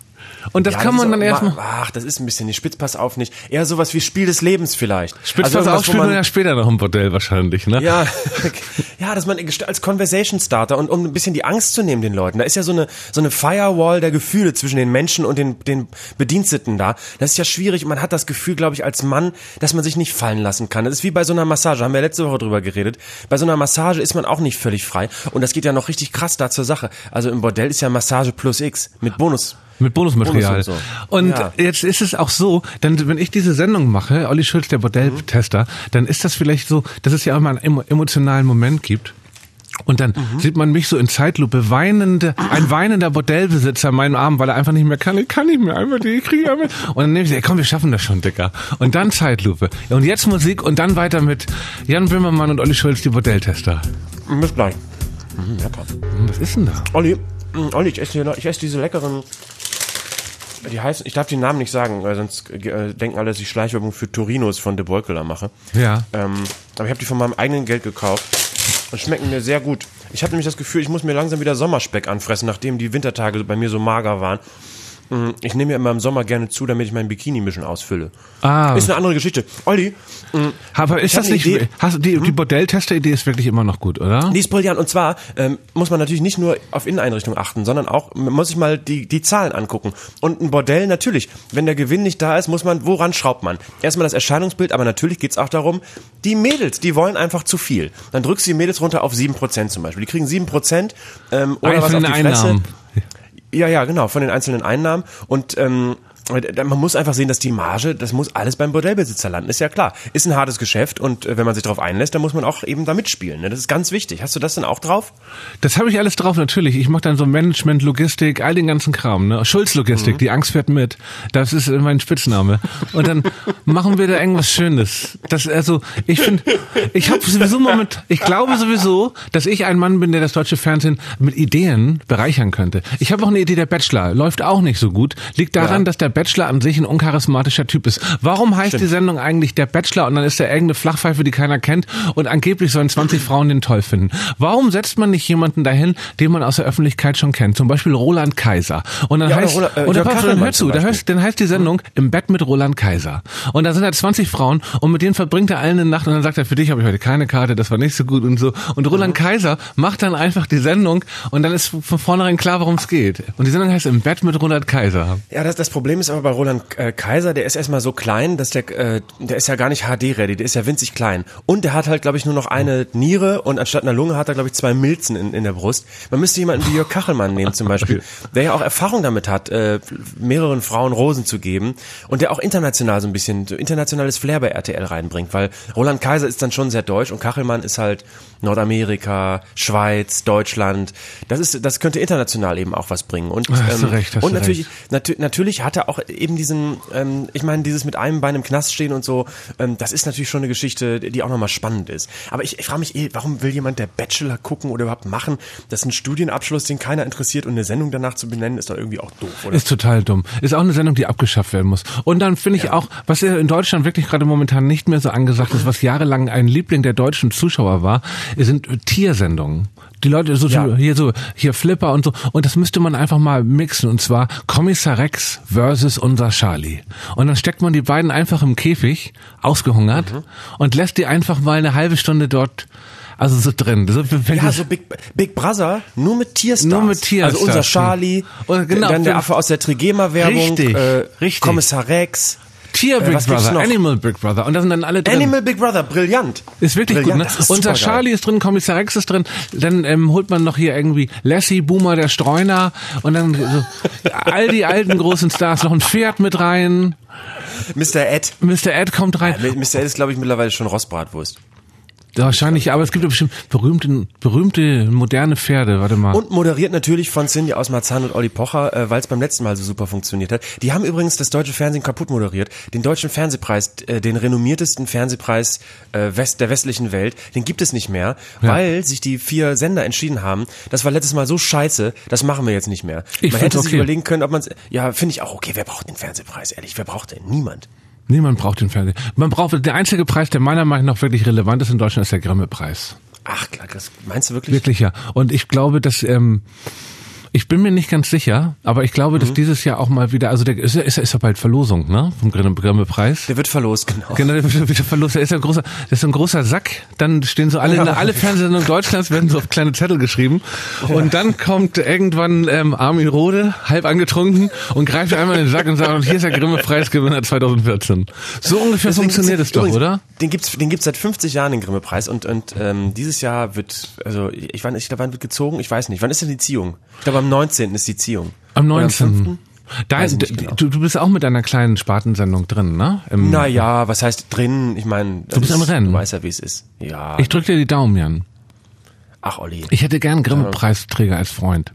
Und das ja, kann das man dann auch, erstmal... Ach, das ist ein bisschen, die Spitzpass auf nicht. Eher sowas wie Spiel des Lebens vielleicht. Spitzpass also auf spielt man ja später noch im Bordell wahrscheinlich, ne? Ja, ja, dass man als Conversation Starter und um ein bisschen die Angst zu nehmen den Leuten. Da ist ja so eine so eine Firewall der Gefühle zwischen den Menschen und den den Bediensteten da. Das ist ja schwierig und man hat das Gefühl, glaube ich, als Mann, dass man sich nicht fallen lassen kann. Das ist wie bei so einer Massage, haben wir letzte Woche drüber geredet. Bei so einer Massage ist man auch nicht völlig frei und das geht ja noch richtig krass da zur Sache. Also im Bordell ist ja Massage plus X mit Bonus. Mit Bonusmaterial. Bonus und so. und ja. Jetzt ist es auch so, dann, wenn ich diese Sendung mache, Olli Schulz, der Bordelltester, mhm. dann ist das vielleicht so, dass es ja auch mal einen emotionalen Moment gibt. Und dann mhm. sieht man mich so in Zeitlupe, weinende, ein weinender Bordellbesitzer in meinem Arm, weil er einfach nicht mehr kann. Ich kann nicht mehr, einfach, ich kriege einfach. Und dann nehme ich, ey, komm, wir schaffen das schon, Dicker. Und dann Zeitlupe. Und jetzt Musik und dann weiter mit Jan Böhmermann und Olli Schulz, die Bordelltester. Bis gleich. Mhm, lecker. Was ist denn da? Olli, Olli, ich esse hier noch, ich esse diese leckeren, die heißen, ich darf die Namen nicht sagen, weil sonst äh, denken alle, dass ich Schleichwerbung für Torinos von De Bolkeler mache. Ja. Ähm, aber ich habe die von meinem eigenen Geld gekauft und schmecken mir sehr gut. Ich habe nämlich das Gefühl, ich muss mir langsam wieder Sommerspeck anfressen, nachdem die Wintertage bei mir so mager waren. Ich nehme ja immer im Sommer gerne zu, damit ich mein Bikini ein bisschen ausfülle. Ah. Ist eine andere Geschichte. Olli. Aber ist das nicht, Idee. Hast, die, die Bordelltester-Idee ist wirklich immer noch gut, oder? Die ist brillant. Und zwar ähm, muss man natürlich nicht nur auf Inneneinrichtung achten, sondern auch, man muss sich mal die, die Zahlen angucken. Und ein Bordell natürlich, wenn der Gewinn nicht da ist, muss man, woran schraubt man? Erstmal das Erscheinungsbild, aber natürlich geht's auch darum, die Mädels, die wollen einfach zu viel. Dann drückst du die Mädels runter auf sieben Prozent zum Beispiel. Die kriegen sieben Prozent ähm, oder was auf die Fresse. Ja, ja, genau, von den einzelnen Einnahmen. Und ähm, man muss einfach sehen, dass die Marge, das muss alles beim Bordellbesitzer landen, ist ja klar. Ist ein hartes Geschäft und äh, wenn man sich darauf einlässt, dann muss man auch eben da mitspielen. Ne? Das ist ganz wichtig. Hast du das denn auch drauf? Das habe ich alles drauf, natürlich. Ich mache dann so Management, Logistik, all den ganzen Kram. Ne? Schulz-Logistik, mhm. Die Angst fährt mit. Das ist mein Spitzname. Und dann machen wir da irgendwas Schönes. Das, also, ich finde, ich habe sowieso Moment, ich glaube sowieso, dass ich ein Mann bin, der das deutsche Fernsehen mit Ideen bereichern könnte. Ich habe auch eine Idee, der Bachelor läuft auch nicht so gut. Liegt daran, ja. dass der Bachelor an sich ein uncharismatischer Typ ist. Warum heißt Stimmt. die Sendung eigentlich der Bachelor und dann ist der irgendeine Flachpfeife, die keiner kennt und angeblich sollen zwanzig Frauen den toll finden? Warum setzt man nicht jemanden dahin, den man aus der Öffentlichkeit schon kennt? Zum Beispiel Roland Kaiser. Und dann ja, heißt, Roland, äh, und dann, dann hör zu, da hörst, dann heißt die Sendung Im Bett mit Roland Kaiser. Und da sind halt zwanzig Frauen und mit denen verbringt er alle eine Nacht und dann sagt er, für dich habe ich heute keine Karte, das war nicht so gut und so. Und Roland mhm. Kaiser macht dann einfach die Sendung und dann ist von vornherein klar, worum es geht. Und die Sendung heißt Im Bett mit Roland Kaiser. Ja, das, das Problem ist aber bei Roland äh, Kaiser, der ist erstmal so klein, dass der, äh, der ist ja gar nicht H D-ready, der ist ja winzig klein. Und der hat halt, glaube ich, nur noch eine Niere und anstatt einer Lunge hat er, glaube ich, zwei Milzen in, in der Brust. Man müsste jemanden wie Jörg Kachelmann nehmen zum Beispiel, der ja auch Erfahrung damit hat, äh, mehreren Frauen Rosen zu geben und der auch international so ein bisschen, so internationales Flair bei R T L reinbringt, weil Roland Kaiser ist dann schon sehr deutsch und Kachelmann ist halt Nordamerika, Schweiz, Deutschland. Das ist, das könnte international eben auch was bringen. Und, hast du recht, hast und du natürlich, recht. nat- natürlich hat er auch eben diesen, ähm, ich meine, dieses mit einem Bein im Knast stehen und so, ähm, das ist natürlich schon eine Geschichte, die auch nochmal spannend ist. Aber ich, ich frage mich eh, warum will jemand der Bachelor gucken oder überhaupt machen? Das ist ein Studienabschluss, den keiner interessiert und eine Sendung danach zu benennen, ist doch irgendwie auch doof, oder? Ist total dumm. Ist auch eine Sendung, die abgeschafft werden muss. Und dann finde ich ja. auch, was in Deutschland wirklich gerade momentan nicht mehr so angesagt ist, was jahrelang ein Liebling der deutschen Zuschauer war, sind Tiersendungen. Die Leute so, ja. hier so, hier Flipper und so. Und das müsste man einfach mal mixen. Und zwar Kommissar Rex versus unser Charlie. Und dann steckt man die beiden einfach im Käfig, ausgehungert, mhm. und lässt die einfach mal eine halbe Stunde dort, also so drin. So, ja, so Big, Big Brother, nur mit Tierstars. Nur mit Tierstars. Also unser Charlie, und genau, dann der Affe aus der Trigema-Werbung, richtig, äh, richtig. Kommissar Rex. Tier Big äh, Brother, Animal Big Brother. Und da sind dann alle drin. Animal Big Brother, brillant. Ist wirklich brillant, gut, ne? Ist Unser Charlie ist drin, Kommissar Rex ist drin. Dann ähm, holt man noch hier irgendwie Lassie, Boomer, der Streuner. Und dann so, all die alten großen Stars. Noch ein Pferd mit rein. Mister Ed. Mister Ed kommt rein. Ja, Mister Ed ist, glaube ich, mittlerweile schon Rostbratwurst. Wahrscheinlich, aber es gibt ja bestimmt berühmte, berühmte, moderne Pferde, warte mal. Und moderiert natürlich von Cindy aus Marzahn und Olli Pocher, äh, weil es beim letzten Mal so super funktioniert hat. Die haben übrigens das deutsche Fernsehen kaputt moderiert. Den deutschen Fernsehpreis, äh, den renommiertesten Fernsehpreis äh, West, der westlichen Welt, den gibt es nicht mehr, ja. weil sich die vier Sender entschieden haben, das war letztes Mal so scheiße, das machen wir jetzt nicht mehr. Ich man hätte sich okay. überlegen können, ob man ja, finde ich auch, okay, wer braucht den Fernsehpreis, ehrlich, wer braucht den? Niemand. Niemand braucht den Fernseher. Man braucht, der einzige Preis, der meiner Meinung nach wirklich relevant ist in Deutschland, ist der Grimme-Preis. Ach klar, das meinst du wirklich? Wirklich, ja. Und ich glaube, dass, ähm, Ich bin mir nicht ganz sicher, aber ich glaube, dass Mhm. dieses Jahr auch mal wieder, also der ist ja ist, ist ja bald Verlosung, ne? Vom Grimme-Preis. Der wird verlost, genau. Genau, der wird wieder verlost. Da ist ja ein großer, das ist so ein großer Sack. Dann stehen so alle, Ja. alle Fernsehsendungen Deutschlands werden so auf kleine Zettel geschrieben. Und dann kommt irgendwann ähm, Armin Rohde, halb angetrunken, und greift einmal in den Sack und sagt, und hier ist der Grimme-Preisgewinner zwanzig vierzehn. So ungefähr Deswegen funktioniert es gibt's- doch, übrigens, oder? Den gibt's, den gibt's seit fünfzig Jahren, den Grimme-Preis. Und, und ähm, dieses Jahr wird, also ich, wann, ich glaube, wann wird gezogen? Ich weiß nicht. Wann ist denn die Ziehung? Ich glaube, am neunzehnten ist die Ziehung. Am Oder neunzehnten. fünften? Da, Weiß ich nicht genau. du, du bist auch mit deiner kleinen Spartensendung drin, ne? Im, Naja, was heißt drin? Ich meine, Du bist am Rennen. Du weißt ja, wie es ist. Ja. Ich drück dir die Daumen, Jan. Ach, Olli. Ich hätte gern Grimme-Preisträger als Freund.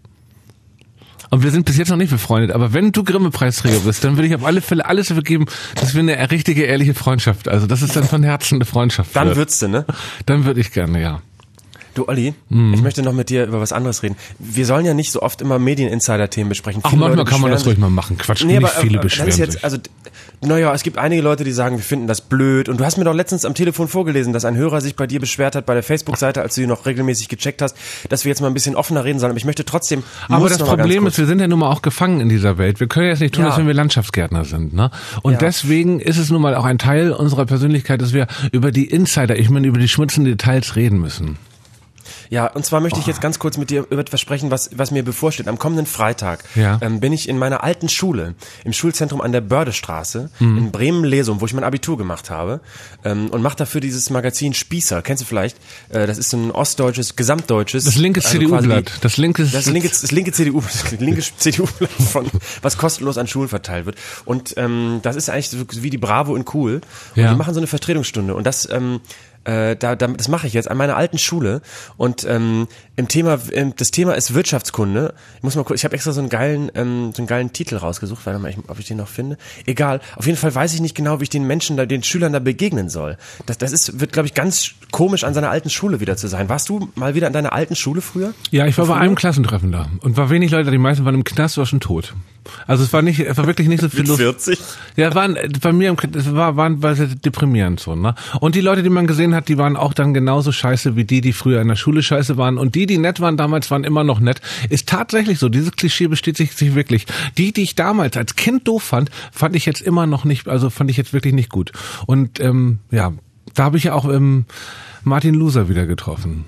Und wir sind bis jetzt noch nicht befreundet, aber wenn du Grimme-Preisträger bist, dann würde ich auf alle Fälle alles dafür geben, dass wir eine richtige, ehrliche Freundschaft, also das ist dann von Herzen eine Freundschaft. Dann wird. würdest du, ne? Dann würde ich gerne, ja. Du, Olli, Mhm. ich möchte noch mit dir über was anderes reden. Wir sollen ja nicht so oft immer Medien-Insider-Themen besprechen. Ach, Viele manchmal Leute kann man beschweren das ruhig mal machen. Quatsch, Nee, nicht aber, viele äh, beschweren das ist jetzt, sich. also, naja, es gibt einige Leute, die sagen, wir finden das blöd. Und du hast mir doch letztens am Telefon vorgelesen, dass ein Hörer sich bei dir beschwert hat, bei der Facebook-Seite, als du die noch regelmäßig gecheckt hast, dass wir jetzt mal ein bisschen offener reden sollen. Aber ich möchte trotzdem, Aber muss das noch mal ganz Problem kurz- ist, wir sind ja nun mal auch gefangen in dieser Welt. Wir können jetzt nicht tun, Ja. als wenn wir Landschaftsgärtner sind, ne? Und Ja. deswegen ist es nun mal auch ein Teil unserer Persönlichkeit, dass wir über die Insider, ich meine über die schmutzenden Details reden müssen. Ja, und zwar möchte ich jetzt ganz kurz mit dir über etwas sprechen, was, was mir bevorsteht. Am kommenden Freitag Ja. ähm, bin ich in meiner alten Schule, im Schulzentrum an der Bördestraße, Mhm. in Bremen-Lesum, wo ich mein Abitur gemacht habe, ähm, und mache dafür dieses Magazin Spießer. Kennst du vielleicht? Äh, das ist so ein ostdeutsches, gesamtdeutsches. Das linke also C D U-Blatt. quasi Das linke, Das linke, das linke C D U, das linke C D U-Blatt von, was kostenlos an Schulen verteilt wird. Und ähm, das ist eigentlich so wie die Bravo in cool. Und Ja. die machen so eine Vertretungsstunde. Und das, ähm, äh, da, da, das mache ich jetzt an meiner alten Schule. Und ähm, im Thema, ähm, das Thema ist Wirtschaftskunde. Ich muss mal kurz, ich habe extra so einen geilen, ähm, so einen geilen Titel rausgesucht. Warte mal, ich, ob ich den noch finde. Egal. Auf jeden Fall weiß ich nicht genau, wie ich den Menschen, da, den Schülern da begegnen soll. Das, das ist, wird, glaube ich, ganz komisch, an seiner alten Schule wieder zu sein. Warst du mal wieder an deiner alten Schule früher? Ja, ich war bei Früher? einem Klassentreffen da und war wenig Leute, die meisten waren im Knast, war schon tot. Also es war nicht, es war wirklich nicht so viel los. vierzig? Ja, waren bei mir im Knast, es war, waren war sehr deprimierend so, ne? Und die Leute, die man gesehen hat, die waren auch dann genauso scheiße wie die, die früher in der Schule scheiße waren. Und die, die nett waren damals, waren immer noch nett. Ist tatsächlich so. Dieses Klischee bestätigt sich wirklich. Die, die ich damals als Kind doof fand, fand ich jetzt immer noch nicht, also fand ich jetzt wirklich nicht gut. Und ähm, ja, da habe ich ja auch ähm, Martin Loser wieder getroffen.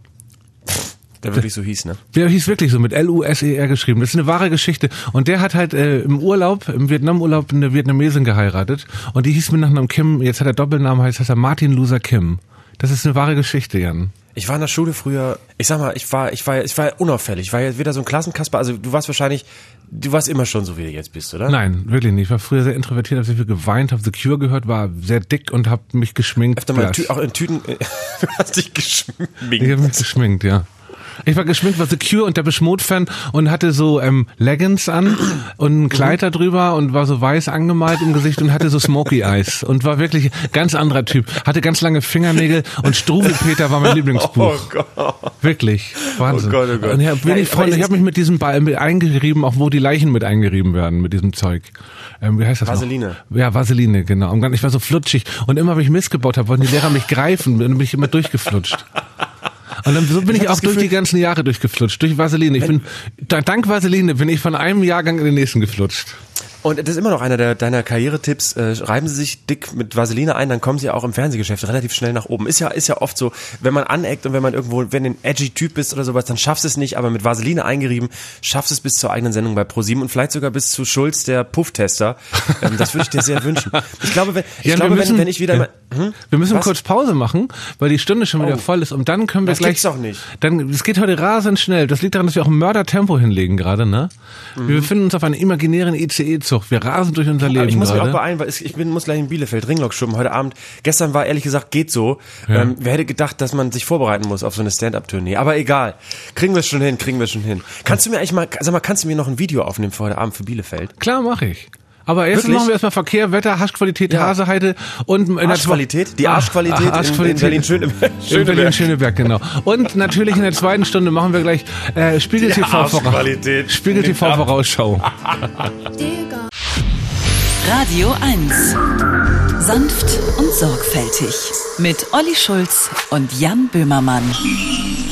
Der wirklich so hieß, ne? Der hieß wirklich so mit L U S E R geschrieben. Das ist eine wahre Geschichte. Und der hat halt äh, im Urlaub, im Vietnam-Urlaub eine Vietnamesin geheiratet. Und die hieß mit Nachnamen Kim. Jetzt hat er Doppelnamen, heißt, heißt er Martin Loser Kim. Das ist eine wahre Geschichte, Jan. Ich war in der Schule früher, ich sag mal, ich war, ich war, ich war unauffällig. Ich war ja wieder so ein Klassenkasper. Also du warst wahrscheinlich, du warst immer schon so, wie du jetzt bist, oder? Nein, wirklich nicht. Ich war früher sehr introvertiert, habe sehr viel geweint, habe The Cure gehört, war sehr dick und habe mich geschminkt. Öfter mal in Blass. Tü auch in Tüten, du hast dich geschminkt. Ich habe mich geschminkt, ja. Ich war geschminkt, war The Cure und der Beschmut-Fan und hatte so ähm, Leggings an und ein Kleid da drüber und war so weiß angemalt im Gesicht und hatte so Smoky Eyes und war wirklich ganz anderer Typ. Hatte ganz lange Fingernägel und Struwelpeter war mein Lieblingsbuch. Oh Gott. Wirklich, Wahnsinn. Oh Gott, oh Gott. Und ich habe wenig Ja, Freunde, aber ich es habe mich mit diesem Ball mit eingerieben, auch wo die Leichen mit eingerieben werden, mit diesem Zeug. Ähm, wie heißt das Vaseline. noch? Ja, Vaseline, genau. Und ich war so flutschig und immer, wenn ich missgebaut habe, wollten die Lehrer mich greifen, dann bin ich immer durchgeflutscht. Und dann so bin ich, Ich hab auch das durch Gefühl- die ganzen Jahre durchgeflutscht, durch Vaseline. Ich bin, da- dank Vaseline bin ich von einem Jahrgang in den nächsten geflutscht. Und das ist immer noch einer der, deiner Karrieretipps. Äh, reiben Sie sich dick mit Vaseline ein, dann kommen Sie auch im Fernsehgeschäft relativ schnell nach oben. Ist ja, ist ja oft so, wenn man aneckt und wenn man irgendwo, wenn du ein edgy Typ bist oder sowas, dann schaffst du es nicht, aber mit Vaseline eingerieben, schaffst du es bis zur eigenen Sendung bei ProSieben und vielleicht sogar bis zu Schulz, der Pufftester. Ähm, das würde ich dir sehr wünschen. Ich glaube, wenn, ich Ja, glaube, wir müssen, wenn, wenn ich wieder ja. mal, hm? Wir müssen Was? kurz Pause machen, weil die Stunde schon wieder Oh. voll ist und dann können wir Das gleich. gibt's doch nicht. Dann, es geht heute rasend schnell. Das liegt daran, dass wir auch ein Mördertempo hinlegen gerade, ne? Mhm. Wir befinden uns auf einem imaginären I C E-Zug. Wir rasen durch unser Leben Aber ich muss mich auch gerade. beeilen, weil es- ich bin, muss gleich in Bielefeld Ringlock schwimmen heute Abend. Gestern war ehrlich gesagt geht so. Ja. Ähm, wer hätte gedacht, dass man sich vorbereiten muss auf so eine Stand-Up-Tournee? Aber egal, kriegen wir es schon hin, kriegen wir es schon hin. Kannst du mir eigentlich mal, sag mal, kannst du mir noch ein Video aufnehmen für heute Abend für Bielefeld? Klar, mache ich. Aber erst Wirklich? machen wir erstmal Verkehr, Wetter, Haschqualität, Ja. Haseheide und in der Arschqualität? Die Ah, Arschqualität in- Arschqualität. in Berlin-Schöneberg. In Berlin-Schöneberg, genau. Und natürlich in der zweiten Stunde machen wir gleich äh, Spiegel T V Arschqualität. Spiegel T V Vorausschau. Radio eins. Sanft und sorgfältig. Mit Olli Schulz und Jan Böhmermann.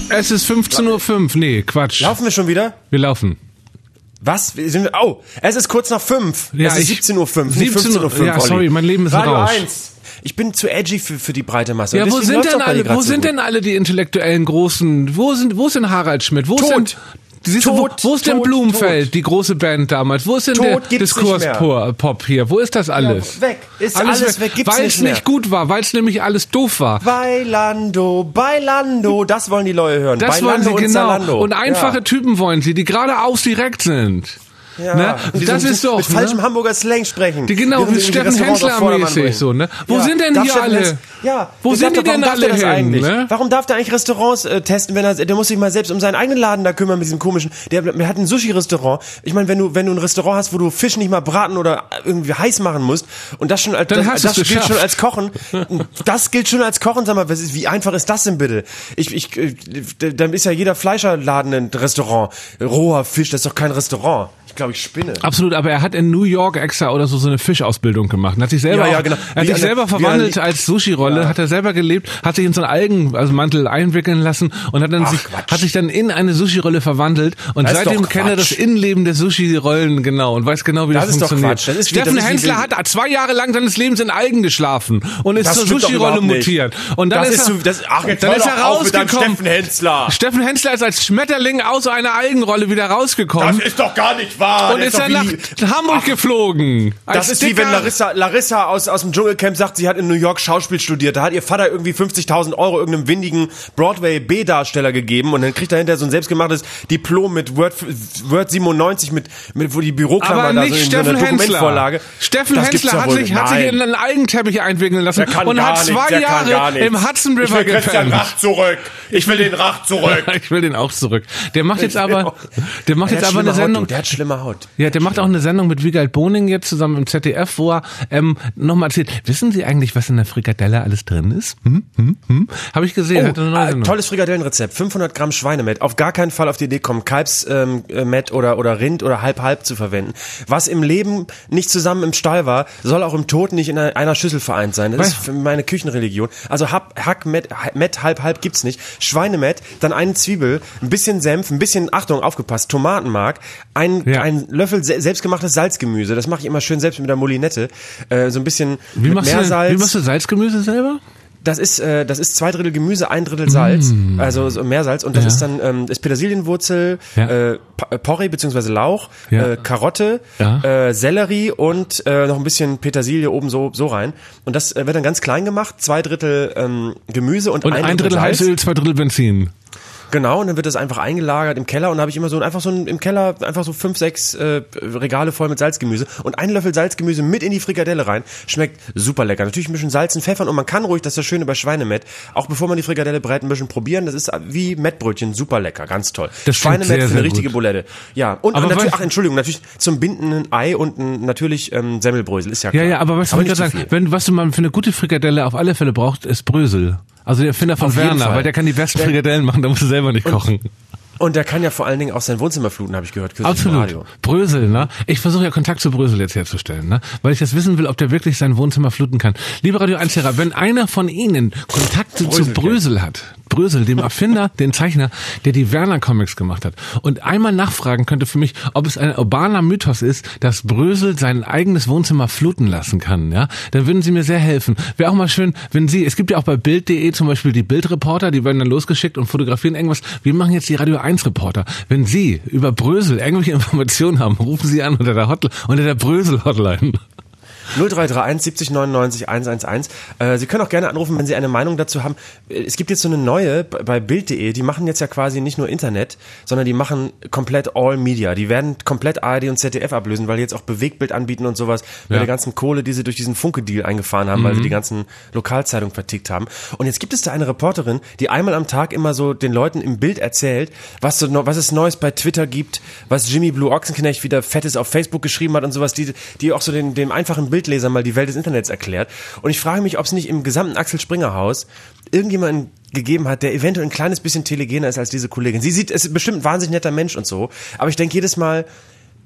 Es ist fünfzehn Uhr fünf. Nee, Quatsch. Laufen wir schon wieder? Wir laufen. Was? Sind wir, oh, es ist kurz nach fünf. Ja, es ist ich- siebzehn Uhr fünf, siebzehn fünfzehn Uhr fünf. Ja, sorry, mein Leben ist ein Radio Rausch. eins. Ich bin zu edgy für, für die breite Masse. Ja, Und wo deswegen sind läuft's denn auch bei dir alle, grad wo so sind gut. denn alle die intellektuellen Großen? Wo sind, wo ist denn Harald Schmidt? Wo ist Tot. denn, siehst du, wo, Tot, wo ist denn tot, Blumenfeld, tot. die große Band damals? Wo ist denn Tot der gibt's nicht mehr. Diskurs-Pop hier? Wo ist das alles? Ja, weg. Ist alles weg, gibt's Weil nicht es mehr. nicht gut war, weil es nämlich alles doof war. Bailando, Bailando, das wollen die Leute hören. Das wollen Bailando sie, und genau. Zalando. Und einfache ja. Typen wollen sie, die geradeaus direkt sind. Ja. Ne? Und die Das so ist doch, mit ne? falschem Hamburger Slang sprechen. Die genau, Während mit sie Steffen irgendwie Restaurants auf Vordermann Hensler-mäßig bringen. so, ne? Wo Ja. sind denn Darf hier Steffen alle? Hens- Ja. Wo Ich sind sag die doch, warum denn darf alle der das hin, eigentlich? ne? Warum darf der eigentlich Restaurants äh, testen, wenn er, der muss sich mal selbst um seinen eigenen Laden da kümmern mit diesem komischen, der, der hat ein Sushi-Restaurant. Ich meine, wenn du, wenn du ein Restaurant hast, wo du Fisch nicht mal braten oder irgendwie heiß machen musst und das schon als, Dann das, hast das du's gilt geschafft. schon als Kochen, das gilt schon als Kochen, sag mal, was ist, wie einfach ist das denn bitte? Ich, ich, äh, dann ist ja jeder Fleischerladen ein Restaurant. Roher Fisch, das ist doch kein Restaurant. Ich glaube, ich spinne. Absolut, aber er hat in New York extra oder so so eine Fischausbildung gemacht. Hat sich selber, Ja, ja, auch, genau. er hat Wie sich eine- selber wie verwandelt eine- als Sushi-Rolle, Ja. hat er selber gelebt, hat sich in so einen Algen, also Mantel einwickeln lassen und hat dann Ach, sich, Quatsch. hat sich dann in eine Sushi-Rolle verwandelt und Das ist seitdem doch kennt er das Quatsch. Innenleben der Sushi-Rollen genau und weiß genau, wie das, Das ist doch funktioniert. Quatsch. Das ist wie- Steffen das ist wie Hensler wild- hat zwei Jahre lang seines Lebens in Algen geschlafen und ist Das zur stimmt doch Sushi-Rolle überhaupt nicht. mutiert. Und dann Das ist ist er, so- das- ach, jetzt dann hör ist doch er auf mit deinem rausgekommen. Steffen Hensler. Steffen Hensler ist als Schmetterling aus einer Algenrolle wieder rausgekommen. ist doch gar nicht wahr. Und Das ist doch dann wie- nach Hamburg geflogen. Das Als ist wie wenn dicker- Larissa, Larissa aus, aus dem Dschungelcamp sagt, sie hat in New York Schauspiel studiert. Da hat ihr Vater irgendwie fünfzigtausend Euro irgendeinem windigen Broadway-B-Darsteller gegeben und dann kriegt er hinterher so ein selbstgemachtes Diplom mit Word, Word siebenundneunzig mit, mit, wo die Büroklammer aber da nicht so in so Steffen einer Hensler. Dokumentvorlage. Steffen Das gibt's Hensler doch hat wohl sich, nicht. hat sich Nein. in einen Algenteppich einwickeln lassen Der kann und gar hat nichts, zwei der kann gar Jahre nichts. im Hudson River Ich will Christian gepennt. Rach zurück. Ich will den Rach zurück. Ich will den auch zurück. Der macht jetzt aber, der macht Der jetzt hat aber eine schlimme Haut, Sendung. du, der hat schlimme Haut. Ja, der macht auch eine Sendung mit Wiegald Boning jetzt zusammen im Z D F, wo er ähm, nochmal erzählt, wissen Sie eigentlich, was in der Frikadelle alles drin ist? Hm? Hm? Hm? Habe ich gesehen. Oh, hat eine neue äh, Sendung. tolles Frikadellenrezept. fünfhundert Gramm Schweinemett. Auf gar keinen Fall auf die Idee kommen, Kalbsmett ähm, äh, Mett oder, oder Rind oder halb-halb zu verwenden. Was im Leben nicht zusammen im Stall war, soll auch im Tod nicht in einer, einer Schüssel vereint sein. Das Was? ist für meine Küchenreligion. Also Hack, Hack Mett, Mett halb-halb gibt's nicht. Schweinemett, dann eine Zwiebel, ein bisschen Senf, ein bisschen, Achtung, aufgepasst, Tomatenmark, ein, Ja. ein Löffel se selbstgemachtes Salzgemüse. Das mache ich immer schön selbst mit der Molinette. Äh, so ein bisschen Wie mit machst, du, Meersalz. wie machst du Salzgemüse selber? Das ist, äh, das ist zwei Drittel Gemüse, ein Drittel Salz, Mm. also so Meersalz. Und das Ja. ist dann ähm, ist Petersilienwurzel, Ja. äh, Pa- Porree beziehungsweise Lauch, Ja. äh, Karotte, Ja. äh, Sellerie und äh, noch ein bisschen Petersilie oben so so rein. Und das äh, wird dann ganz klein gemacht, zwei Drittel ähm, Gemüse und, Und ein, Drittel Salz. Heißöl, zwei Drittel Benzin. Genau, und dann wird das einfach eingelagert im Keller und da habe ich immer so einfach so ein, im Keller einfach so fünf, sechs äh, Regale voll mit Salzgemüse und einen Löffel Salzgemüse mit in die Frikadelle rein. Schmeckt super lecker. Natürlich ein bisschen Salzen, Pfeffern und man kann ruhig, das ist das Schöne bei Schweinemett, auch bevor man die Frikadelle brät, ein bisschen probieren. Das ist wie Mettbrötchen, super lecker, ganz toll. Das klingt Schweinemett sehr, für sehr eine richtige gut. Bulette. Ja, und, Aber und natürlich, weißt- ach Entschuldigung, natürlich zum Binden ein Ei und ein, natürlich ähm, Semmelbrösel, ist ja klar. Ja, ja, aber was soll ich nicht gerade zu sagen? viel. Wenn, was du mal für eine gute Frikadelle auf alle Fälle brauchst, ist Brösel. Also der Erfinder von Auf jeden Werner, Fall. weil der kann die besten Frikadellen machen, da musst du selber nicht kochen. Und der kann ja vor allen Dingen auch sein Wohnzimmer fluten, habe ich gehört, kürzlich im Absolut. Radio. Brösel, ne? Ich versuche ja Kontakt zu Brösel jetzt herzustellen, ne? Weil ich das wissen will, ob der wirklich sein Wohnzimmer fluten kann. Liebe Radio eins-Hörer, wenn einer von Ihnen Kontakt zu Brösel Brösel hat, Brösel, dem Erfinder, den Zeichner, der die Werner-Comics gemacht hat, und einmal nachfragen könnte für mich, ob es ein urbaner Mythos ist, dass Brösel sein eigenes Wohnzimmer fluten lassen kann, ja? Dann würden Sie mir sehr helfen. Wäre auch mal schön, wenn Sie, es gibt ja auch bei Bild punkt de zum Beispiel die Bildreporter, die werden dann losgeschickt und fotografieren irgendwas. Wir machen jetzt die Radio eins Reporter. Wenn Sie über Brösel irgendwelche Informationen haben, rufen Sie an unter der Hotline, unter der Brösel-Hotline. null drei drei eins siebzig neunundneunzig hundertelf. Äh, Sie können auch gerne anrufen, wenn Sie eine Meinung dazu haben. Äh, Es gibt jetzt so eine neue bei bei Bild punkt de, die machen jetzt ja quasi nicht nur Internet, sondern die machen komplett All Media. Die werden komplett A R D und Z D F ablösen, weil die jetzt auch Bewegtbild anbieten und sowas, bei Ja. der ganzen Kohle, die sie durch diesen Funke-Deal eingefahren haben, weil sie die ganzen Lokalzeitungen vertickt haben. Und jetzt gibt es da eine Reporterin, die einmal am Tag immer so den Leuten im Bild erzählt, was, so, was es Neues bei Twitter gibt, was Jimmy Blue Ochsenknecht wieder Fettes auf Facebook geschrieben hat und sowas, die, die auch so den, dem einfachen Bildleser mal die Welt des Internets erklärt. Und ich frage mich, ob es nicht im gesamten Axel Springer Haus irgendjemanden gegeben hat, der eventuell ein kleines bisschen telegener ist als diese Kollegin. Sie sieht, es ist bestimmt ein wahnsinnig netter Mensch und so, aber ich denke jedes Mal,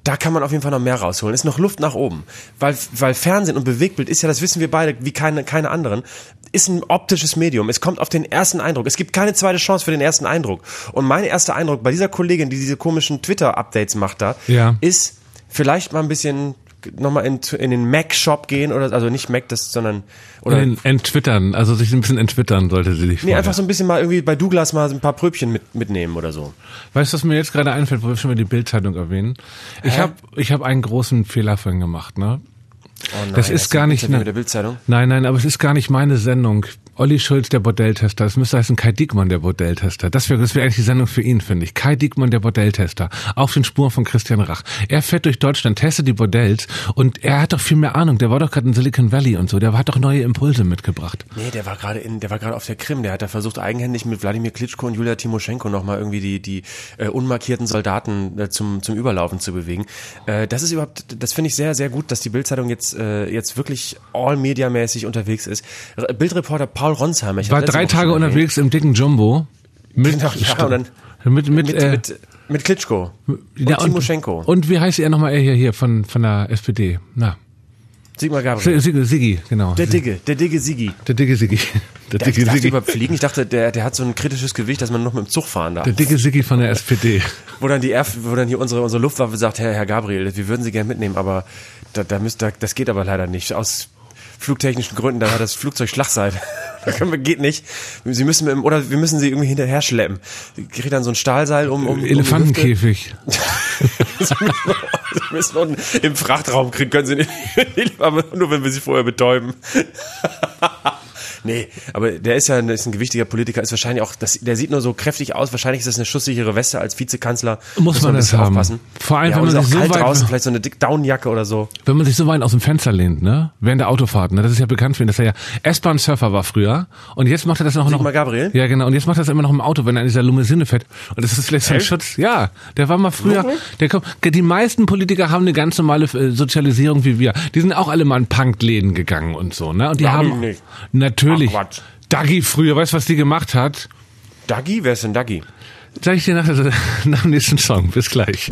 Da kann man auf jeden Fall noch mehr rausholen. Ist noch Luft nach oben. Weil, weil Fernsehen und Bewegtbild ist ja, das wissen wir beide, wie keine, keine anderen, ist ein optisches Medium. Es kommt auf den ersten Eindruck. Es gibt keine zweite Chance für den ersten Eindruck. Und mein erster Eindruck bei dieser Kollegin, die diese komischen Twitter-Updates macht da, ja. ist vielleicht mal ein bisschen nochmal in, in den Mac-Shop gehen oder, also nicht Mac, das, sondern, oder. In, entwittern, also sich ein bisschen entwittern sollte sie sich Nee, vorher. Einfach so ein bisschen mal irgendwie bei Douglas mal ein paar Pröbchen mit, mitnehmen oder so. Weißt du, was mir jetzt gerade einfällt, wo wir schon mal die Bild-Zeitung erwähnen? Ich habe ich hab einen großen Fehler vorhin gemacht, ne? Oh nein, das ist gar nicht, ne, mit der Bildzeitung? Nein, nein, aber es ist gar nicht meine Sendung. Olli Schulz, der Bordelltester. Das müsste heißen Kai Diekmann, der Bordelltester. Das wäre das wäre eigentlich die Sendung für ihn, finde ich. Kai Diekmann, der Bordelltester. Auf den Spuren von Christian Rach. Er fährt durch Deutschland, testet die Bordells und er hat doch viel mehr Ahnung. Der war doch gerade in Silicon Valley und so. Der hat doch neue Impulse mitgebracht. Nee, der war gerade in, der war gerade auf der Krim. Der hat da versucht, eigenhändig mit Wladimir Klitschko und Julia Timoschenko nochmal irgendwie die, die äh, unmarkierten Soldaten äh, zum, zum Überlaufen zu bewegen. Äh, das ist überhaupt, das finde ich sehr, sehr gut, dass die Bildzeitung jetzt, äh, jetzt wirklich all-media-mäßig unterwegs ist. Bildreporter Paul Ronsheimer, ich war drei Tage unterwegs im dicken Jumbo. Mit, genau, ja, und dann mit, mit, mit, äh, mit, mit Klitschko und ja, Timoschenko. Und, und wie heißt er nochmal, er hier, hier von, von der S P D? Na. Sigmar Gabriel. Siggi, Siggi, genau. Der Digge, der Digge Siggi. Der Dicke Siggi. Der der, dicke Siggi. Überhaupt fliegen? Ich dachte, der, der hat so ein kritisches Gewicht, dass man noch mit dem Zug fahren darf. Der dicke Siggi von der S P D. Wo dann die, wo dann hier unsere, unsere Luftwaffe sagt, Herr, Herr Gabriel, wir würden Sie gerne mitnehmen, aber da, da müsst, da, das geht aber leider nicht. Aus flugtechnischen Gründen, da hat das Flugzeug Schlagseite. Da können wir, geht nicht. Sie müssen mit, oder wir müssen sie irgendwie hinterher schleppen. Sie kriegt dann so ein Stahlseil um, um Elefantenkäfig. Sie müssen unten im Frachtraum kriegen, können sie nicht, aber nur wenn wir sie vorher betäuben. Nee, aber der ist ja ein, ist ein gewichtiger Politiker, ist wahrscheinlich auch, das, der sieht nur so kräftig aus, wahrscheinlich ist das eine schusssichere Weste als Vizekanzler. Muss, Muss man das haben. Aufpassen. Vor allem, ja, wenn man sich auch so kalt weit draußen, vielleicht so eine dick Downjacke oder so. Wenn man sich so weit aus dem Fenster lehnt, ne, während der Autofahrt, ne, das ist ja bekannt für ihn, dass er ja S-Bahn-Surfer war früher und jetzt macht er das noch Sigmar noch. Gabriel? Ja, genau, und jetzt macht er das immer noch im Auto, wenn er in dieser Limousine fährt und das ist vielleicht so ein Schutz. Ja, der war mal früher, der kommt, die meisten Politiker haben eine ganz normale äh, Sozialisierung wie wir. Die sind auch alle mal in Punkläden gegangen und so, ne, und die ja, haben nicht. natürlich Ach, Quatsch. Dagi früher, weißt du, was die gemacht hat? Dagi? Wer ist denn Dagi? Sag ich dir nach, also, nach dem nächsten Song. Bis gleich.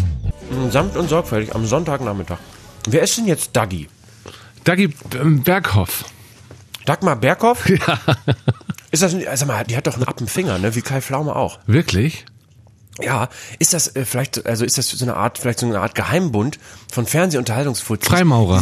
Sanft und sorgfältig am Sonntagnachmittag. Wer ist denn jetzt Dagi? Dagi ähm, Berghoff. Dagmar Berghoff? Ja. Ist das, sag mal, die hat doch einen Appenfinger, ne? Wie Kai Pflaume auch. Wirklich? Ja, ist das äh, vielleicht, also ist das so eine Art, vielleicht so eine Art Geheimbund von Fernseh-Unterhaltungsfuzis? Freimaurer.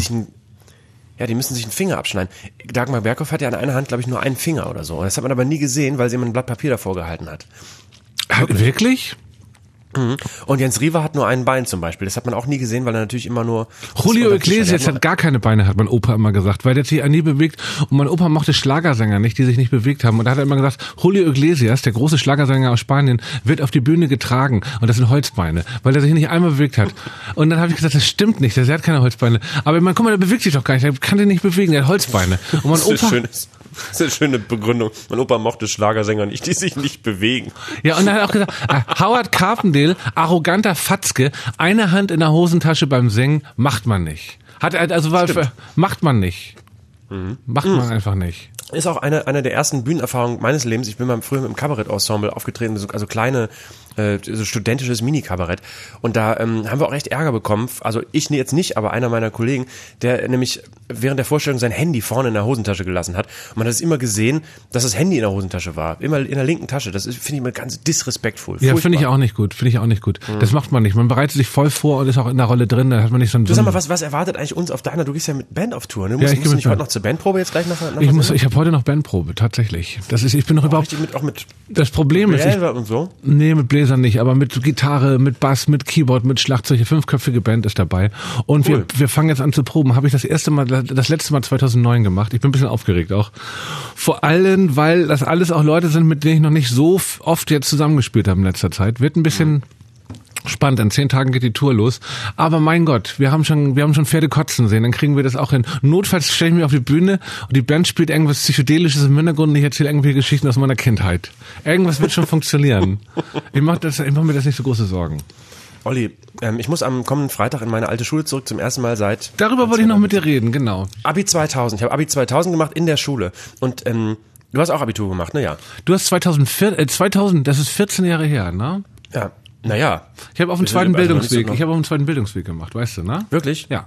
Ja, die müssen sich einen Finger abschneiden. Dagmar Berghoff hat ja an einer Hand, glaube ich, nur einen Finger oder so. Das hat man aber nie gesehen, weil sie immer ein Blatt Papier davor gehalten hat. Wirklich? Wirklich? Mhm. Und Jens Riewer hat nur ein Bein zum Beispiel. Das hat man auch nie gesehen, weil er natürlich immer nur... Julio Iglesias hat gar keine Beine, hat mein Opa immer gesagt, weil der sich nie bewegt. Und mein Opa mochte Schlagersänger nicht, die sich nicht bewegt haben. Und da hat er immer gesagt, Julio Iglesias, der große Schlagersänger aus Spanien, wird auf die Bühne getragen. Und das sind Holzbeine, weil er sich nicht einmal bewegt hat. Und dann habe ich gesagt, das stimmt nicht, der hat keine Holzbeine. Aber man, guck mal, der bewegt sich doch gar nicht, der kann den nicht bewegen, der hat Holzbeine. Und mein Opa... Das ist eine schöne Begründung. Mein Opa mochte Schlagersänger nicht, die sich nicht bewegen. Ja, und dann hat er auch gesagt, Howard Carpendale, arroganter Fatzke, eine Hand in der Hosentasche beim Singen, macht man nicht. Hat er, also war, für, macht man nicht. Mhm. Macht man mhm. einfach nicht. Ist auch eine, eine der ersten Bühnenerfahrungen meines Lebens. Ich bin mal früher mit dem Kabarett-Ensemble aufgetreten, also kleine, äh, so studentisches Mini-Kabarett. Und da ähm, haben wir auch echt Ärger bekommen. Also ich jetzt nicht, aber einer meiner Kollegen, der nämlich während der Vorstellung sein Handy vorne in der Hosentasche gelassen hat. Und man hat es immer gesehen, dass das Handy in der Hosentasche war. Immer in der linken Tasche. Das finde ich immer ganz disrespektvoll. Ja, finde ich auch nicht gut. Finde ich auch nicht gut. Mhm. Das macht man nicht. Man bereitet sich voll vor und ist auch in der Rolle drin. Da hat man nicht so ein... Du sag mal, was, was erwartet eigentlich uns auf deiner... Du gehst ja mit Band auf Tour. Ne? Du musst, ja, ich musst du nicht heute noch zur Bandprobe jetzt gleich nach, nach Ich muss, ich habe heute noch Bandprobe, tatsächlich. Das ist, ich bin noch oh, überhaupt... Mit, auch mit das Problem ist... Ich, und so? Nee, mit Bläsern nicht, aber mit Gitarre, mit Bass, mit Keyboard, mit Schlagzeug. Eine fünfköpfige Band ist dabei. Und cool. wir, wir fangen jetzt an zu proben. Habe ich das erste Mal, das letzte Mal zweitausendneun gemacht. Ich bin ein bisschen aufgeregt auch. Vor allem, weil das alles auch Leute sind, mit denen ich noch nicht so oft jetzt zusammengespielt habe in letzter Zeit. Wird ein bisschen... Mhm. Spannend, in zehn Tagen geht die Tour los. Aber mein Gott, wir haben schon, wir haben schon Pferde kotzen sehen, dann kriegen wir das auch hin. Notfalls stelle ich mich auf die Bühne und die Band spielt irgendwas Psychedelisches im Hintergrund und ich erzähle irgendwie Geschichten aus meiner Kindheit. Irgendwas wird schon funktionieren. Ich mache das, ich mache mir das nicht so große Sorgen. Olli, ähm, ich muss am kommenden Freitag in meine alte Schule zurück, zum ersten Mal seit... Darüber wollte ich noch mit dir reden, genau. Abi zweitausend, ich habe Abi zweitausend gemacht in der Schule und ähm, du hast auch Abitur gemacht, ne? Ja. Du hast zweitausendvier, äh, zweitausend, das ist vierzehn Jahre her, ne? Ja. Naja. Ich habe auf dem wir zweiten sind also noch Bildungsweg, nicht so- ich habe auf dem zweiten Bildungsweg gemacht, weißt du, ne? Wirklich? Ja.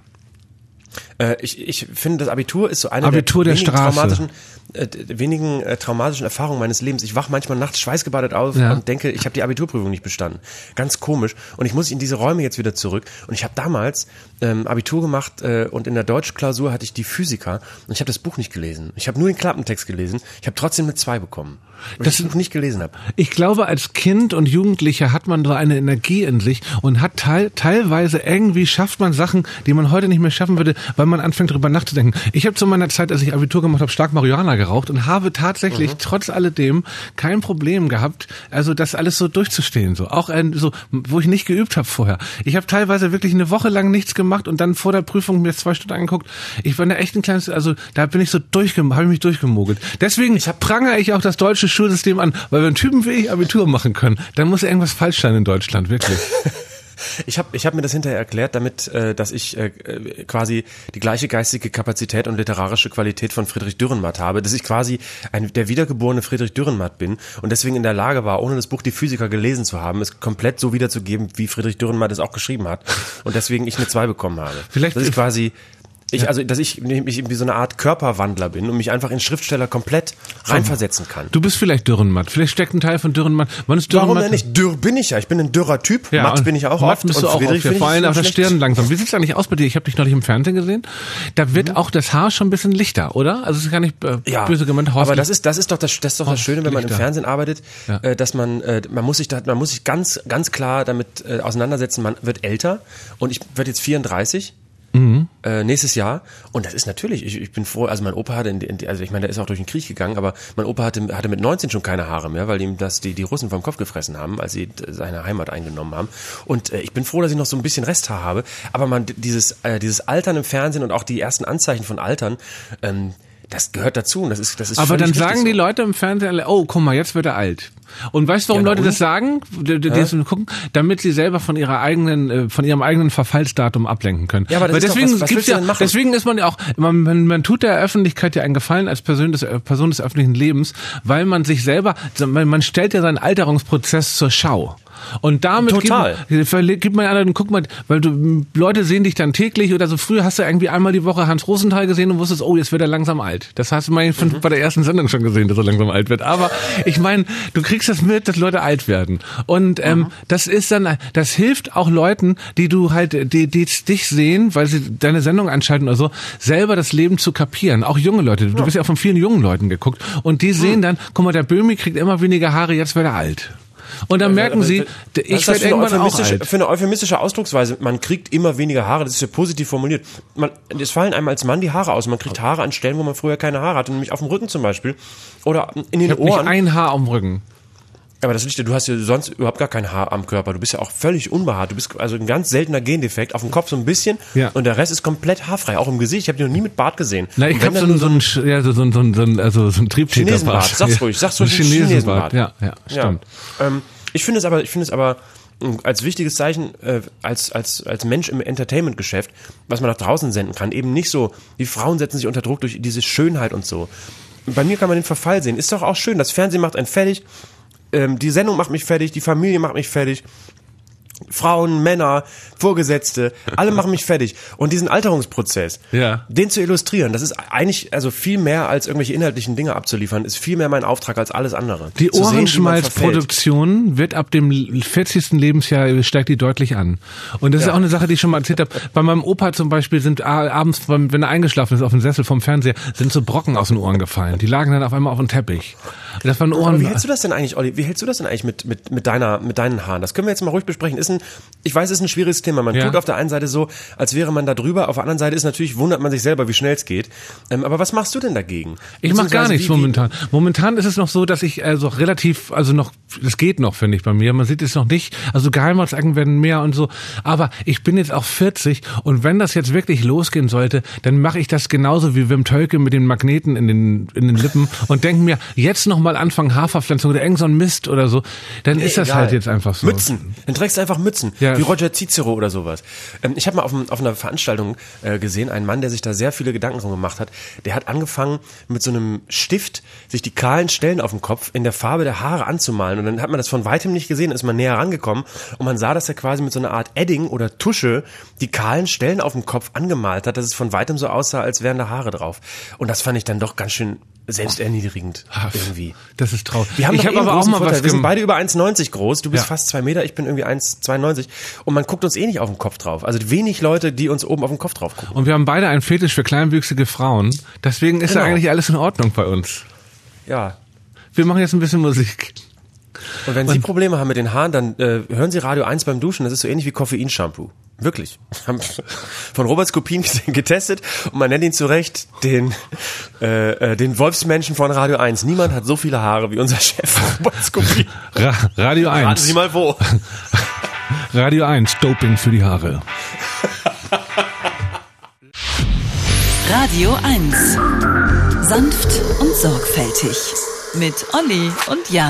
Äh, ich, ich finde, das Abitur ist so eine Abitur der, der wenigen Straße. traumatischen, äh, wenigen äh, traumatischen Erfahrungen meines Lebens. Ich wach manchmal nachts schweißgebadet auf Ja. und denke, ich habe die Abiturprüfung nicht bestanden. Ganz komisch. Und ich muss in diese Räume jetzt wieder zurück. Und ich habe damals ähm, Abitur gemacht äh, und in der Deutschklausur hatte ich die Physiker und ich habe das Buch nicht gelesen. Ich habe nur den Klappentext gelesen. Ich habe trotzdem eine zwei bekommen, weil Das- ich das Buch nicht gelesen habe. Ich glaube, als Kind und Jugendlicher hat man so eine Energie in sich und hat teil, teilweise irgendwie schafft man Sachen, die man heute nicht mehr schaffen würde, weil man anfängt darüber nachzudenken. Ich habe zu meiner Zeit, als ich Abitur gemacht habe, stark Marihuana geraucht und habe tatsächlich Mhm. trotz alledem kein Problem gehabt, also das alles so durchzustehen, so auch ein, so, wo ich nicht geübt habe vorher. Ich habe teilweise wirklich eine Woche lang nichts gemacht und dann vor der Prüfung mir zwei Stunden angeguckt. Ich war da echt ein kleines, also da bin ich so durchgem, habe ich mich durchgemogelt. Deswegen prangere ich auch das deutsche Schulsystem an, weil wenn Typen wie ich Abitur machen können, dann muss irgendwas falsch sein in Deutschland, wirklich. Ich habe ich hab mir das hinterher erklärt, damit, äh, dass ich äh, quasi die gleiche geistige Kapazität und literarische Qualität von Friedrich Dürrenmatt habe, dass ich quasi ein, der wiedergeborene Friedrich Dürrenmatt bin und deswegen in der Lage war, ohne das Buch Die Physiker gelesen zu haben, es komplett so wiederzugeben, wie Friedrich Dürrenmatt es auch geschrieben hat und deswegen ich eine zwei bekommen habe. Vielleicht- das ist quasi Ich, also, dass ich mich wie so eine Art Körperwandler bin und mich einfach in Schriftsteller komplett reinversetzen kann. Du bist vielleicht Dürrenmatt. Vielleicht steckt ein Teil von Dürrenmatt. Wann ist Dürrenmatt? Warum denn nicht? Dürr bin ich ja. Ich bin ein dürrer Typ. Ja, Matt und bin ich auch Matt oft. bist du auch Friedrich oft. Ja, bin vor ich allem so auf der schlecht. Stirn langsam. Wie sieht's eigentlich aus bei dir? Ich habe dich neulich im Fernsehen gesehen. Da wird auch das Haar schon ein bisschen lichter, oder? Also es ist gar nicht äh, Ja, böse gemeint. Horst, aber das ist das ist doch das, das ist doch das Schöne, wenn man im Lichter. Fernsehen arbeitet, Ja. äh, dass man äh, man muss sich da, man muss sich ganz ganz klar damit äh, auseinandersetzen. Man wird älter und ich werde jetzt vierunddreißig. Mhm. Äh, nächstes Jahr und das ist natürlich, ich, ich bin froh, also mein Opa hatte, in, in, also ich meine, der ist auch durch den Krieg gegangen, aber mein Opa hatte, hatte mit neunzehn schon keine Haare mehr, weil ihm das die, die Russen vom Kopf gefressen haben, als sie seine Heimat eingenommen haben und äh, ich bin froh, dass ich noch so ein bisschen Resthaar habe, aber man, dieses, äh, dieses Altern im Fernsehen und auch die ersten Anzeichen von Altern, ähm, das gehört dazu und das ist, das ist Aber dann völlig sagen richtig die so. Leute im Fernsehen alle, oh, guck mal, jetzt wird er alt. Und weißt du, warum Ja, na Leute und? das sagen? Die, die, die das gucken? Damit sie selber von ihrer eigenen, äh, von ihrem eigenen Verfallsdatum ablenken können. Ja, aber das Weil ist doch- deswegen was- was gibt's willst du ja, denn machen? deswegen ist man ja auch, man, man, man tut der Öffentlichkeit ja einen Gefallen als Person des, äh, Person des öffentlichen Lebens, weil man sich selber, man, man stellt ja seinen Alterungsprozess zur Schau. Und damit Total. Gibt, verle- gibt man ja anderen, guck mal, weil du, Leute sehen dich dann täglich oder so. Früher hast du irgendwie einmal die Woche Hans Rosenthal gesehen und wusstest, oh, jetzt wird er langsam alt. Das hast du mal Mhm. bei der ersten Sendung schon gesehen, dass er langsam alt wird. Aber ich meine, du kriegst das mit, dass Leute alt werden. Und ähm, Mhm. das ist dann, das hilft auch Leuten, die du halt, die, die dich sehen, weil sie deine Sendung anschalten oder so, selber das Leben zu kapieren. Auch junge Leute. Du bist ja auch von vielen jungen Leuten geguckt. Und die sehen dann, guck mal, der Böhmi kriegt immer weniger Haare, jetzt wird er alt. Und dann merken sie, Was ich ist das werde für eine, irgendwann auch euphemistische, alt. für eine euphemistische Ausdrucksweise? Man kriegt immer weniger Haare, das ist ja positiv formuliert. Man, es fallen einem als Mann die Haare aus. Man kriegt Haare an Stellen, wo man früher keine Haare hatte, nämlich auf dem Rücken zum Beispiel. Oder in den Ich habe nicht Ohren. ein Haar am Rücken. Aber das liegt ja, du hast ja sonst überhaupt gar kein Haar am Körper. Du bist ja auch völlig unbehaart. Du bist also ein ganz seltener Gendefekt. Auf dem Kopf so ein bisschen. Ja. Und der Rest ist komplett haarfrei. Auch im Gesicht. Ich habe dich noch nie mit Bart gesehen. Na, ich Und wenn habe so, dann ein- so ein, Sch- ja, so, so, ein- so, ein- so, ein- also so ein Triebtäterbart. Chinesenbart. Sag's ruhig. Sag's ruhig. So ein Chinesenbart. Ja, ja, Ja. stimmt. Ähm, ich finde es aber, ich finde es aber mh, als wichtiges Zeichen äh, als als als Mensch im Entertainment-Geschäft, was man nach draußen senden kann, eben nicht so, die Frauen setzen sich unter Druck durch diese Schönheit und so. Bei mir kann man den Verfall sehen. Ist doch auch schön. Das Fernsehen macht einen fertig. Ähm, die Sendung macht mich fertig. Die Familie macht mich fertig. Frauen, Männer, Vorgesetzte, alle machen mich fertig. Und diesen Alterungsprozess, Ja. den zu illustrieren, das ist eigentlich, also viel mehr als irgendwelche inhaltlichen Dinge abzuliefern, ist viel mehr mein Auftrag als alles andere. Die Zu sehen, wie man verfällt. Ohrenschmalzproduktion wird ab dem vierzigsten Lebensjahr steigt die deutlich an. Und das ist Ja. auch eine Sache, die ich schon mal erzählt habe. Bei meinem Opa zum Beispiel sind a- abends, beim- wenn er eingeschlafen ist auf dem Sessel vom Fernseher, sind so Brocken aus den Ohren gefallen. Die lagen dann auf einmal auf dem Teppich. Das waren Aber Ohren. wie hältst du das denn eigentlich, Olli? Wie hältst du das denn eigentlich mit, mit, mit deiner, mit deinen Haaren? Das können wir jetzt mal ruhig besprechen. Ist ein, ich weiß, es ist ein schwieriges Thema. Man Ja. tut auf der einen Seite so, als wäre man da drüber. Auf der anderen Seite ist natürlich, wundert man sich selber, wie schnell es geht. Ähm, aber was machst du denn dagegen? Ich mache gar Beziehungsweise nichts wie- wie- momentan. Momentan ist es noch so, dass ich also relativ, also noch, es geht noch, finde ich, bei mir. Man sieht es noch nicht. Also Geheimratsecken werden mehr und so. Aber ich bin jetzt auch vierzig und wenn das jetzt wirklich losgehen sollte, dann mache ich das genauso wie Wim Tölke mit den Magneten in den in den Lippen und denke mir, jetzt noch mal anfangen Haarverpflanzung oder irgend so ein Mist oder so. Dann ist das Egal. halt jetzt einfach so. Mützen. Dann trägst du einfach Mützen, Ja. wie Roger Cicero oder sowas. Ähm, ich habe mal auf, einem- auf einer Veranstaltung äh, gesehen, einen Mann, der sich da sehr viele Gedanken drum gemacht hat, der hat angefangen mit so einem Stift sich die kahlen Stellen auf dem Kopf in der Farbe der Haare anzumalen und dann hat man das von weitem nicht gesehen, ist man näher rangekommen und man sah, dass er quasi mit so einer Art Edding oder Tusche die kahlen Stellen auf dem Kopf angemalt hat, dass es von weitem so aussah, als wären da Haare drauf. Und das fand ich dann doch ganz schön selbsterniedrigend irgendwie. Das ist traurig. Wir haben ich doch habe eh einen aber auch großen mal Vorteil. was Wir sind gem- beide über eins neunzig groß. Du bist Ja. fast zwei Meter, ich bin irgendwie eins zweiundneunzig. Und man guckt uns eh nicht auf den Kopf drauf. Also wenig Leute, die uns oben auf den Kopf drauf gucken. Und wir haben beide einen Fetisch für kleinwüchsige Frauen. Deswegen ist Genau. ja eigentlich alles in Ordnung bei uns. Ja. Wir machen jetzt ein bisschen Musik. Und wenn Sie Probleme haben mit den Haaren, dann äh, hören Sie Radio eins beim Duschen. Das ist so ähnlich wie Koffeinshampoo. Wirklich. Haben von Robert Skopin getestet und man nennt ihn zu Recht den, äh, äh, den Wolfsmenschen von Radio eins. Niemand hat so viele Haare wie unser Chef Robert Skopin. Ra Radio Raten eins. Sie mal wo. Radio eins, Doping für die Haare. Radio eins. Sanft und sorgfältig. Mit Olli und Jan.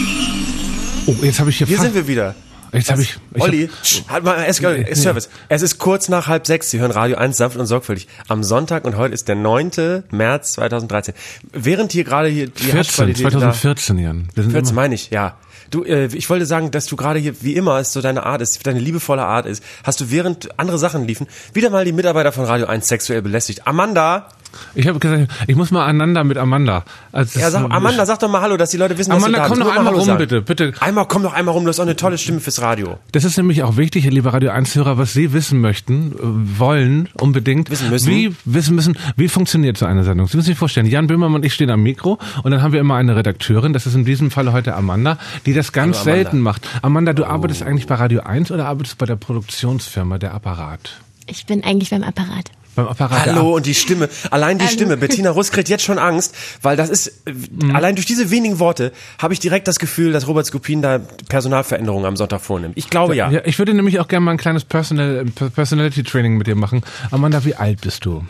Oh, jetzt habe ich hier Hier fast- sind wir wieder. Jetzt habe ich, ich Olli, sch- halt mal, es, es, Service. Es ist kurz nach halb sechs. Sie hören Radio eins sanft und sorgfältig. Am Sonntag und heute ist der neunte März zweitausenddreizehn. Während hier gerade hier die vierzehn, Haschqualität zwanzig vierzehn, Jan. Wir sind vierzehn immer, meine ich, ja. Du, äh, ich wollte sagen, dass du gerade hier, wie immer es so deine Art ist, deine liebevolle Art ist, hast du während andere Sachen liefen, wieder mal die Mitarbeiter von Radio eins sexuell belästigt. Amanda! ich habe gesagt, ich muss mal aneinander mit Amanda. Also Ja, das- sag, Amanda, sag doch mal Hallo, dass die Leute wissen, Amanda, dass du komm da doch bist. Nur mal einmal Hallo rum, sagen. bitte, bitte. Einmal, komm doch einmal rum, du hast auch eine tolle Stimme fürs Radio. Das ist nämlich auch wichtig, liebe Radio eins-Hörer, was Sie wissen möchten, äh, wollen, unbedingt. Wissen müssen. Wie wissen müssen, wie funktioniert so eine Sendung? Sie müssen sich vorstellen, Jan Böhmermann und ich stehen am Mikro und dann haben wir immer eine Redakteurin, das ist in diesem Fall heute Amanda, die das ganz Hallo, Amanda. selten macht. Amanda, du arbeitest eigentlich bei Radio eins oder arbeitest du bei der Produktionsfirma, der Apparat? Ich bin eigentlich beim Apparat. Beim Apparat der Hallo und die Stimme, allein die Hallo. Stimme. Bettina Russ kriegt jetzt schon Angst, weil das ist, äh, Mhm. allein durch diese wenigen Worte habe ich direkt das Gefühl, dass Robert Skopin da Personalveränderungen am Sonntag vornimmt. Ich glaube ja. Ja, ich würde nämlich auch gerne mal ein kleines Personal, Personality Training mit dir machen. Amanda, wie alt bist du?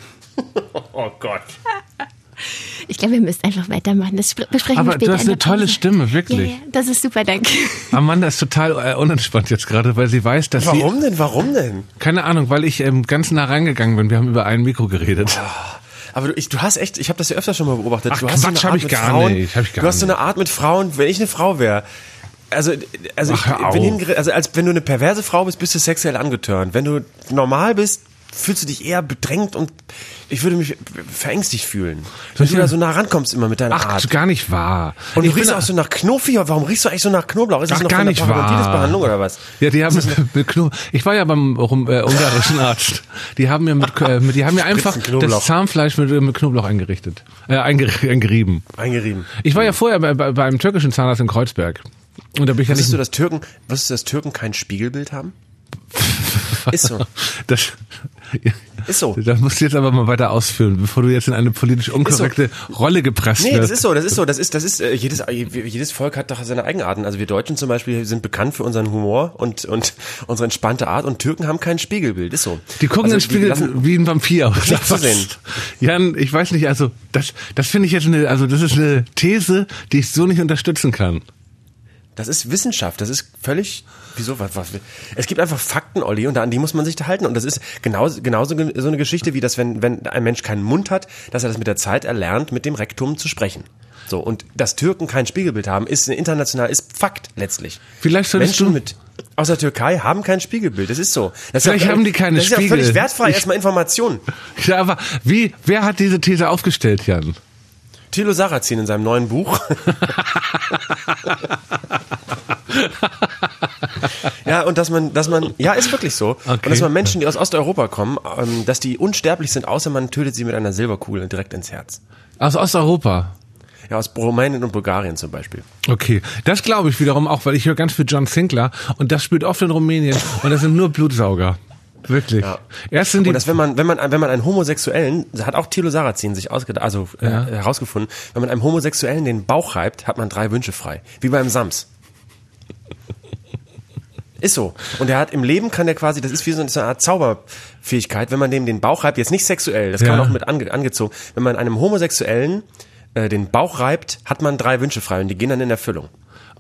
Oh Gott. Ich glaube, ihr müsst einfach weitermachen. Das spr- besprechen Aber wir später. du hast in der eine tolle Pause. Stimme, wirklich. Ja, ja, das ist super, danke. Amanda ist total äh, unentspannt jetzt gerade, weil sie weiß, dass sie... Warum denn? Warum denn? Keine Ahnung, weil ich ähm, ganz nah reingegangen bin. Wir haben über ein Mikro geredet. Aber du, ich, du hast echt, ich habe das ja öfter schon mal beobachtet. Ach, du hast Quatsch, so eine hab Art ich mit gar Frauen, nicht, hab ich gar du hast so nicht. eine Art mit Frauen, wenn ich eine Frau wäre. Also, also, Ach, hör ich bin auf. hingere- also als wenn du eine perverse Frau bist, bist du sexuell angetörnt. Wenn du normal bist, fühlst du dich eher bedrängt und ich würde mich verängstigt fühlen. Wenn du da so nah rankommst immer mit deiner Ach, Art. gar nicht wahr. Und du Ich riechst bin- auch so nach Knofi. Warum riechst du eigentlich so nach Knoblauch? Ist das Ach, noch gar von der nicht wahr. Parodontitis-Behandlung oder was? Ja, die haben mit, mit Knoblauch. Ich war ja beim rum- äh, ungarischen Arzt. Die haben mir mit, äh, mit die haben mir einfach Spritzen Knoblauch. das Zahnfleisch mit, mit Knoblauch eingerichtet, äh, eingeri- eingerieben. Eingerieben. Ich war ja vorher bei, bei, bei einem türkischen Zahnarzt in Kreuzberg. Und da bin ich ja Wusstest nicht du, dass Türken, wusstest du, dass Türken kein Spiegelbild haben? Ist so. Das, Ist so. das musst du jetzt aber mal weiter ausführen, bevor du jetzt in eine politisch unkorrekte Rolle gepresst Nee, wirst. das ist so, das ist so, das ist, das ist, äh, jedes, äh, jedes Volk hat doch seine Eigenarten. Also wir Deutschen zum Beispiel sind bekannt für unseren Humor und, und unsere entspannte Art und Türken haben kein Spiegelbild, ist so. Die gucken also, ins Spiegel lassen- wie ein Vampir aus. Nicht zu sehen. Jan, ich weiß nicht, also das, das finde ich jetzt eine, also das ist eine These, die ich so nicht unterstützen kann. Das ist Wissenschaft, das ist völlig, wieso, was, was, es gibt einfach Fakten, Olli, und an die muss man sich da halten. Und das ist genauso, genauso ge- so eine Geschichte, wie das, wenn, wenn ein Mensch keinen Mund hat, dass er das mit der Zeit erlernt, mit dem Rektum zu sprechen. So, und dass Türken kein Spiegelbild haben, ist international, ist Fakt letztlich. Vielleicht solltest Menschen du- mit aus der Türkei haben kein Spiegelbild, das ist so. Das Vielleicht ist ja, haben die keine das ist ja Spiegel. völlig wertfrei, Ich- erstmal Informationen. Ja, aber wie, wer hat diese These aufgestellt, Jan? Thilo Sarrazin in seinem neuen Buch. Ja, und dass man, dass man, ja, ist wirklich so. Okay. Und dass man Menschen, die aus Osteuropa kommen, ähm, dass die unsterblich sind, außer man tötet sie mit einer Silberkugel direkt ins Herz. Aus Osteuropa. Ja, aus Rumänien und Bulgarien zum Beispiel. Okay, das glaube ich wiederum auch, weil ich höre ganz viel John Sinclair und das spielt oft in Rumänien und das sind nur Blutsauger. Wirklich. Ja. Erst sind die Und dass wenn man, wenn man, wenn man einen Homosexuellen, hat auch Thilo Sarrazin sich ausgedacht, also äh, Ja. herausgefunden, wenn man einem Homosexuellen den Bauch reibt, hat man drei Wünsche frei. Wie beim Sams. Ist so. Und er hat im Leben kann er quasi, das ist wie so eine Art Zauberfähigkeit, wenn man dem den Bauch reibt, jetzt nicht sexuell, das kann Ja. man auch mit ange, angezogen, wenn man einem Homosexuellen äh, den Bauch reibt, hat man drei Wünsche frei und die gehen dann in Erfüllung.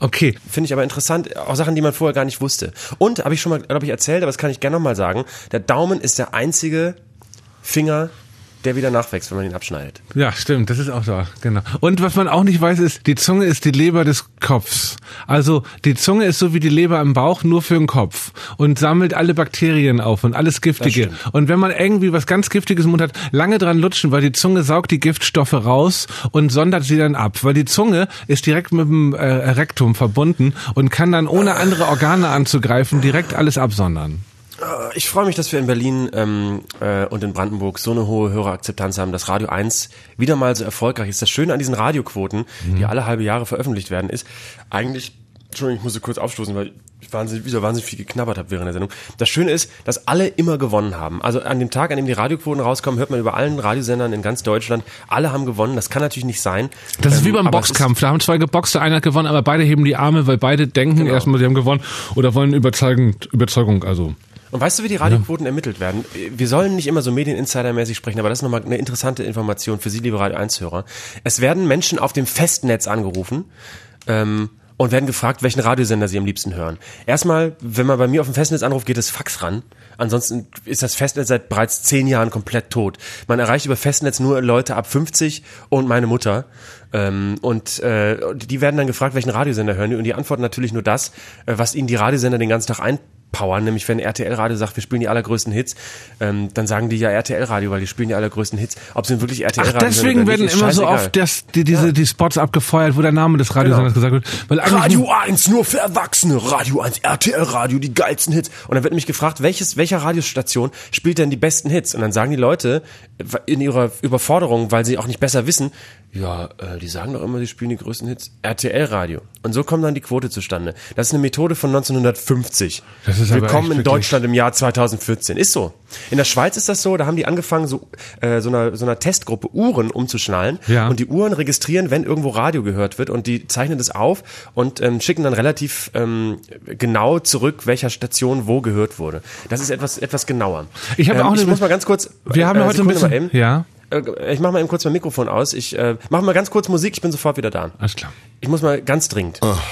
Okay. Finde ich aber interessant, auch Sachen, die man vorher gar nicht wusste. Und, habe ich schon mal, glaube ich, erzählt, aber das kann ich gerne nochmal sagen, der Daumen ist der einzige Finger, der wieder nachwächst, wenn man ihn abschneidet. Ja, stimmt, das ist auch so, genau. Und was man auch nicht weiß, ist, die Zunge ist die Leber des Kopfs. Also die Zunge ist so wie die Leber im Bauch, nur für den Kopf und sammelt alle Bakterien auf und alles Giftige. Und wenn man irgendwie was ganz Giftiges im Mund hat, lange dran lutschen, weil die Zunge saugt die Giftstoffe raus und sondert sie dann ab. Weil die Zunge ist direkt mit dem äh, Rektum verbunden und kann dann, ohne andere Organe anzugreifen, direkt alles absondern. Ich freue mich, dass wir in Berlin ähm, äh, und in Brandenburg so eine hohe Hörerakzeptanz haben, dass Radio eins wieder mal so erfolgreich ist. Das Schöne an diesen Radioquoten, mhm. die alle halbe Jahre veröffentlicht werden, ist eigentlich, Entschuldigung, ich musste kurz aufstoßen, weil ich wahnsinnig, wieder wahnsinnig viel geknabbert habe während der Sendung. Das Schöne ist, dass alle immer gewonnen haben. Also an dem Tag, an dem die Radioquoten rauskommen, hört man über allen Radiosendern in ganz Deutschland, alle haben gewonnen. Das kann natürlich nicht sein. Das ist ähm, wie beim Boxkampf. Da haben zwei Geboxte, einer hat gewonnen, aber beide heben die Arme, weil beide denken genau. erstmal, sie haben gewonnen oder wollen überzeugend, Überzeugung, also... Und weißt du, wie die Radioquoten ja. ermittelt werden? Wir sollen nicht immer so Medieninsidermäßig sprechen, aber das ist nochmal eine interessante Information für Sie, liebe Radio eins Hörer. Es werden Menschen auf dem Festnetz angerufen ähm, und werden gefragt, welchen Radiosender sie am liebsten hören. Erstmal, wenn man bei mir auf dem Festnetz anruft, geht das Fax ran. Ansonsten ist das Festnetz seit bereits zehn Jahren komplett tot. Man erreicht über Festnetz nur Leute ab fünfzig und meine Mutter. Ähm, und äh, die werden dann gefragt, welchen Radiosender hören die. Und die antworten natürlich nur das, äh, was ihnen die Radiosender den ganzen Tag ein Powern, nämlich wenn R T L-Radio sagt, wir spielen die allergrößten Hits, ähm, dann sagen die ja R T L-Radio, weil die spielen die allergrößten Hits. Ob sie wirklich R T L-Radio Ach, deswegen werden nicht, immer so oft das, die, diese, ja. die Spots abgefeuert, wo der Name des Radiosenders genau. gesagt wird. Weil Radio eins nur für Erwachsene, Radio eins, R T L-Radio, die geilsten Hits. Und dann wird nämlich gefragt, welches, welcher Radiostation spielt denn die besten Hits? Und dann sagen die Leute in ihrer Überforderung, weil sie auch nicht besser wissen, ja, äh, die sagen doch immer, sie spielen die größten Hits. R T L-Radio. Und so kommt dann die Quote zustande. Das ist eine Methode von neunzehnhundertfünfzig. Das ist Willkommen in Deutschland im Jahr zweitausendvierzehn. Ist so. In der Schweiz ist das so, da haben die angefangen, so, äh, so einer, so einer Testgruppe Uhren umzuschnallen. Ja. Und die Uhren registrieren, wenn irgendwo Radio gehört wird, und die zeichnen das auf und ähm, schicken dann relativ ähm, genau zurück, welcher Station wo gehört wurde. Das ist etwas, etwas genauer. Ich habe ähm, auch ich muss mal ganz kurz. Wir haben äh, heute ein bisschen, ja. Ich mache mal eben kurz mein Mikrofon aus. Ich äh, mache mal ganz kurz Musik, ich bin sofort wieder da. Alles klar. Ich muss mal ganz dringend. Oh.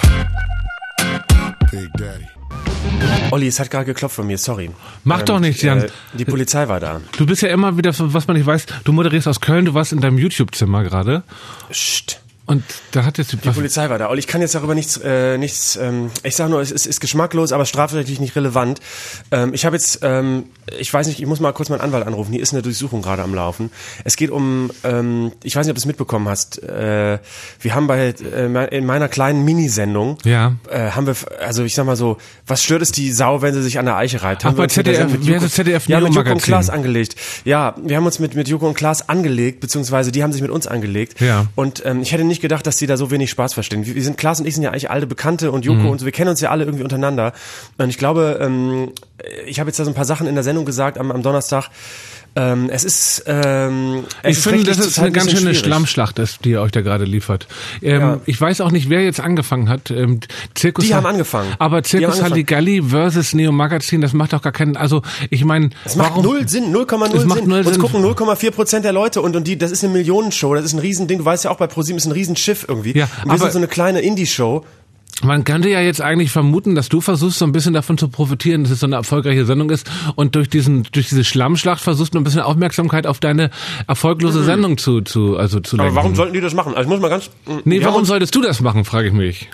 Big Daddy. Olli, es hat gerade geklopft von mir, sorry. Mach ähm, doch nichts, Jan. Äh, die Polizei war da. Du bist ja immer wieder, was man nicht weiß, du moderierst aus Köln, du warst in deinem YouTube-Zimmer gerade. Psst. Und da hat jetzt die Polizei war da. Olli, ich kann jetzt darüber nichts, äh, nichts. Ähm, ich sage nur, es ist, ist geschmacklos, aber strafrechtlich nicht relevant. Ähm, ich habe jetzt, ähm, ich weiß nicht, ich muss mal kurz meinen Anwalt anrufen. Hier ist eine Durchsuchung gerade am Laufen. Es geht um, ähm, ich weiß nicht, ob du es mitbekommen hast. Äh, wir haben bei äh, in meiner kleinen Minisendung, ja, äh, haben wir, also ich sag mal so, was stört es die Sau, wenn sie sich an der Eiche reibt? Ach, bei Z D F, wie heißt das Z D F ja, mit Joko und Klaas angelegt. Ja, wir haben uns mit mit Joko und Klaas angelegt, beziehungsweise die haben sich mit uns angelegt. Ja. Und ähm, ich hätte nicht gedacht, dass die da so wenig Spaß verstehen. Wir, wir sind, Klaas und ich sind ja eigentlich alte Bekannte und Joko mhm. und so, wir kennen uns ja alle irgendwie untereinander. Und ich glaube, ähm, ich habe jetzt da so ein paar Sachen in der Sendung gesagt am, am Donnerstag. Ähm, es ist, ähm, es ich ist finde, das ist eine ganz schöne schwierig. Schlammschlacht, ist, die ihr euch da gerade liefert. Ähm, ja. Ich weiß auch nicht, wer jetzt angefangen hat. Ähm, Zirkus die haben angefangen. Aber Zirkus Halligalli versus Neo Magazin, das macht doch gar keinen, also ich meine, es macht warum, null Sinn, null Komma null Sinn. Null Uns Sinn. gucken null Komma vier Prozent der Leute und, und die, das ist eine Millionenshow, das ist ein Riesending. Du weißt ja auch, bei ProSieben ist ein Riesenschiff irgendwie. Ja, und wir aber sind so eine kleine Indie-Show. Man könnte ja jetzt eigentlich vermuten, dass du versuchst, so ein bisschen davon zu profitieren, dass es so eine erfolgreiche Sendung ist und durch diesen, durch diese Schlammschlacht versuchst du ein bisschen Aufmerksamkeit auf deine erfolglose mhm. Sendung zu, zu, also zu lenken. Aber warum sollten die das machen? Also ich muss mal ganz. Nee, warum solltest du das machen, frage ich mich.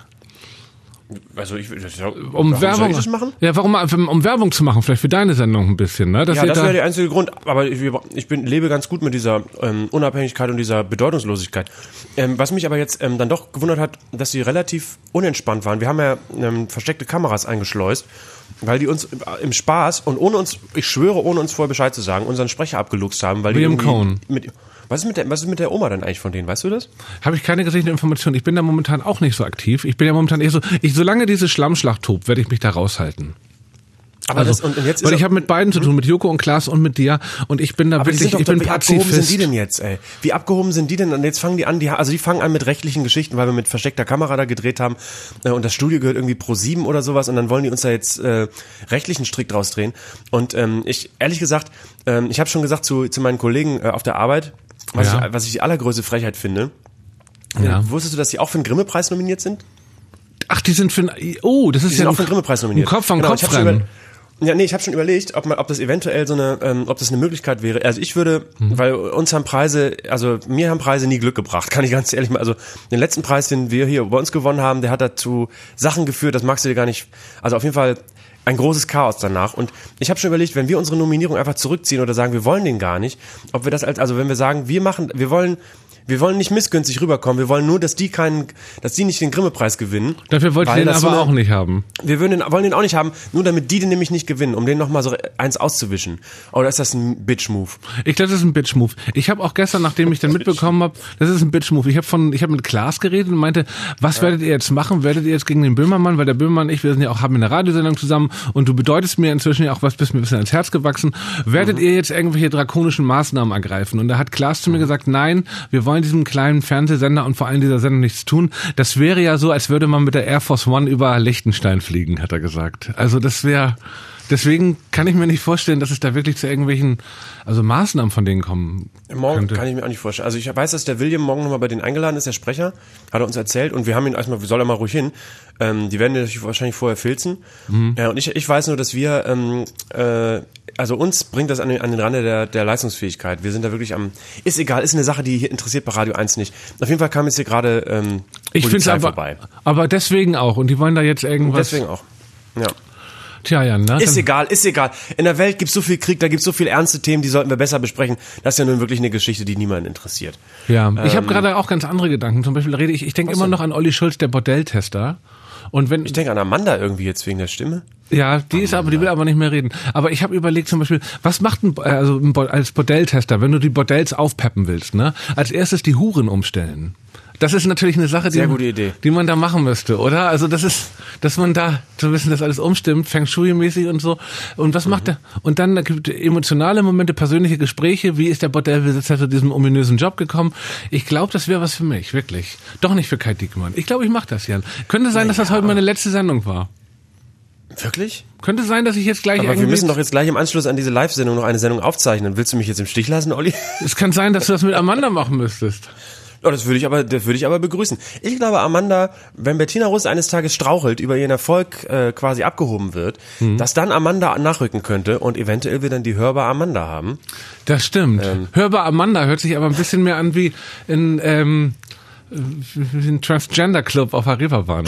Also ich, das, um warum Werbung, soll ich das machen? Ja, warum, um Werbung zu machen, vielleicht für deine Sendung ein bisschen, ne? Dass ja, das da wäre der einzige Grund. Aber ich, ich bin, lebe ganz gut mit dieser ähm, Unabhängigkeit und dieser Bedeutungslosigkeit. Ähm, was mich aber jetzt ähm, dann doch gewundert hat, dass sie relativ unentspannt waren. Wir haben ja ähm, versteckte Kameras eingeschleust, weil die uns im Spaß und ohne uns, ich schwöre, ohne uns vorher Bescheid zu sagen, unseren Sprecher abgeluchst haben, weil William die Cohn. Mit, was ist mit der, was ist mit der Oma denn eigentlich von denen? Weißt du das? Habe ich keine gesicherte Information. Ich bin da momentan auch nicht so aktiv. Ich bin ja momentan eher so, ich, solange diese Schlammschlacht tobt, werde ich mich da raushalten. Aber also, das, und jetzt weil ich habe mit beiden zu tun, mit Joko und Klaas und mit dir, und ich bin da aber wirklich, doch, ich bin wie Pazifist. Wie abgehoben sind die denn jetzt, ey? Wie abgehoben sind die denn? Und jetzt fangen die an, die, also die fangen an mit rechtlichen Geschichten, weil wir mit versteckter Kamera da gedreht haben äh, und das Studio gehört irgendwie ProSieben oder sowas, und dann wollen die uns da jetzt äh, rechtlichen Strick draus drehen. Und ähm, ich, ehrlich gesagt, ähm, ich habe schon gesagt zu, zu meinen Kollegen äh, auf der Arbeit, was, ja. ich, was ich die allergrößte Frechheit finde. Ja. Wusstest du, dass die auch für den Grimme-Preis nominiert sind? Ach, die sind für ein, oh, das ist Die ja sind ein, auch für den Grimme-Preis nominiert. ein Kopf an Genau, Kopf ich hab schon rennen. über- Ja, nee, ich habe schon überlegt, ob man, ob das eventuell so eine, ähm, ob das eine Möglichkeit wäre. Also ich würde, mhm. weil uns haben Preise, also mir haben Preise nie Glück gebracht, kann ich ganz ehrlich mal. Also den letzten Preis, den wir hier bei uns gewonnen haben, der hat dazu Sachen geführt, das magst du dir gar nicht. Also auf jeden Fall ein großes Chaos danach. Und ich habe schon überlegt, wenn wir unsere Nominierung einfach zurückziehen oder sagen, wir wollen den gar nicht, ob wir das als, also wenn wir sagen, wir machen, wir wollen Wir wollen nicht missgünstig rüberkommen. Wir wollen nur, dass die keinen, dass die nicht den Grimme-Preis gewinnen. Dafür wollten wir den aber so eine, auch nicht haben. Wir würden den, wollen den auch nicht haben, nur damit die den nämlich nicht gewinnen, um den nochmal so eins auszuwischen. Oder ist das ein Bitch-Move? Ich glaube, das ist ein Bitch-Move. Ich habe auch gestern, nachdem ich dann mitbekommen habe, das ist ein Bitch-Move. Ich habe von, ich habe mit Klaas geredet und meinte, was ja. werdet ihr jetzt machen? Werdet ihr jetzt gegen den Böhmermann, weil der Böhmermann und ich, wir sind ja auch, haben eine Radiosendung zusammen und du bedeutest mir inzwischen ja auch was, bist mir ein bisschen ans Herz gewachsen. Werdet mhm. ihr jetzt irgendwelche drakonischen Maßnahmen ergreifen? Und da hat Klaas zu mir gesagt, nein, wir wollen diesem kleinen Fernsehsender und vor allem dieser Sendung nichts tun. Das wäre ja so, als würde man mit der Air Force One über Liechtenstein fliegen, hat er gesagt. Also das wäre, deswegen kann ich mir nicht vorstellen, dass es da wirklich zu irgendwelchen, also Maßnahmen von denen kommen Morgen könnte. Kann ich mir auch nicht vorstellen. Also ich weiß, dass der William morgen nochmal bei denen eingeladen ist, der Sprecher, hat er uns erzählt und wir haben ihn erstmal, soll er mal ruhig hin. Ähm, die werden natürlich wahrscheinlich vorher filzen. Mhm. Ja, und ich, ich weiß nur, dass wir, ähm, äh, also uns bringt das an den, an den Rande der, der Leistungsfähigkeit. Wir sind da wirklich am, ist egal, ist eine Sache, die hier interessiert bei Radio eins nicht. Auf jeden Fall kam jetzt hier gerade ähm, ich Polizei aber, vorbei. Aber deswegen auch. Und die wollen da jetzt irgendwas. Deswegen auch, ja. Tja, ja, ne? Ist egal, ist egal. In der Welt gibt's so viel Krieg, da gibt's so viele ernste Themen, die sollten wir besser besprechen. Das ist ja nun wirklich eine Geschichte, die niemanden interessiert. Ja, ähm, ich habe gerade auch ganz andere Gedanken. Zum Beispiel rede ich, ich denke immer noch an Olli Schulz, der Bordelltester. Und wenn ich denke an Amanda irgendwie jetzt wegen der Stimme. Ja, die ist aber, die will aber nicht mehr reden. Aber ich habe überlegt zum Beispiel, was macht ein, also als Bordelltester, wenn du die Bordells aufpeppen willst, ne? Als erstes die Huren umstellen. Das ist natürlich eine Sache, die, Sehr gute Idee. die man da machen müsste, oder? Also das ist, dass man da zu wissen, dass alles umstimmt, Feng Shui-mäßig und so. Und was mhm. macht der? Und dann da gibt es emotionale Momente, persönliche Gespräche. Wie ist der Bordellbesitzer zu diesem ominösen Job gekommen? Ich glaube, das wäre was für mich, wirklich. Doch nicht für Kai Diekmann. Ich glaube, ich mache das, Jan. Könnte sein, dass das heute meine letzte Sendung war. Wirklich? Könnte sein, dass ich jetzt gleich Aber irgendwie... wir müssen doch jetzt gleich im Anschluss an diese Live-Sendung noch eine Sendung aufzeichnen. Willst du mich jetzt im Stich lassen, Olli? Es kann sein, dass du das mit Amanda machen müsstest. Oh, das würde ich aber, das würde ich aber begrüßen. Ich glaube, Amanda, wenn Bettina Russ eines Tages strauchelt, über ihren Erfolg äh, quasi abgehoben wird, mhm. dass dann Amanda nachrücken könnte und eventuell wir dann die Hörbar Amanda haben. Das stimmt. Ähm. Hörbar Amanda hört sich aber ein bisschen mehr an wie in ähm, wie ein Transgender Club auf der Reeperbahn.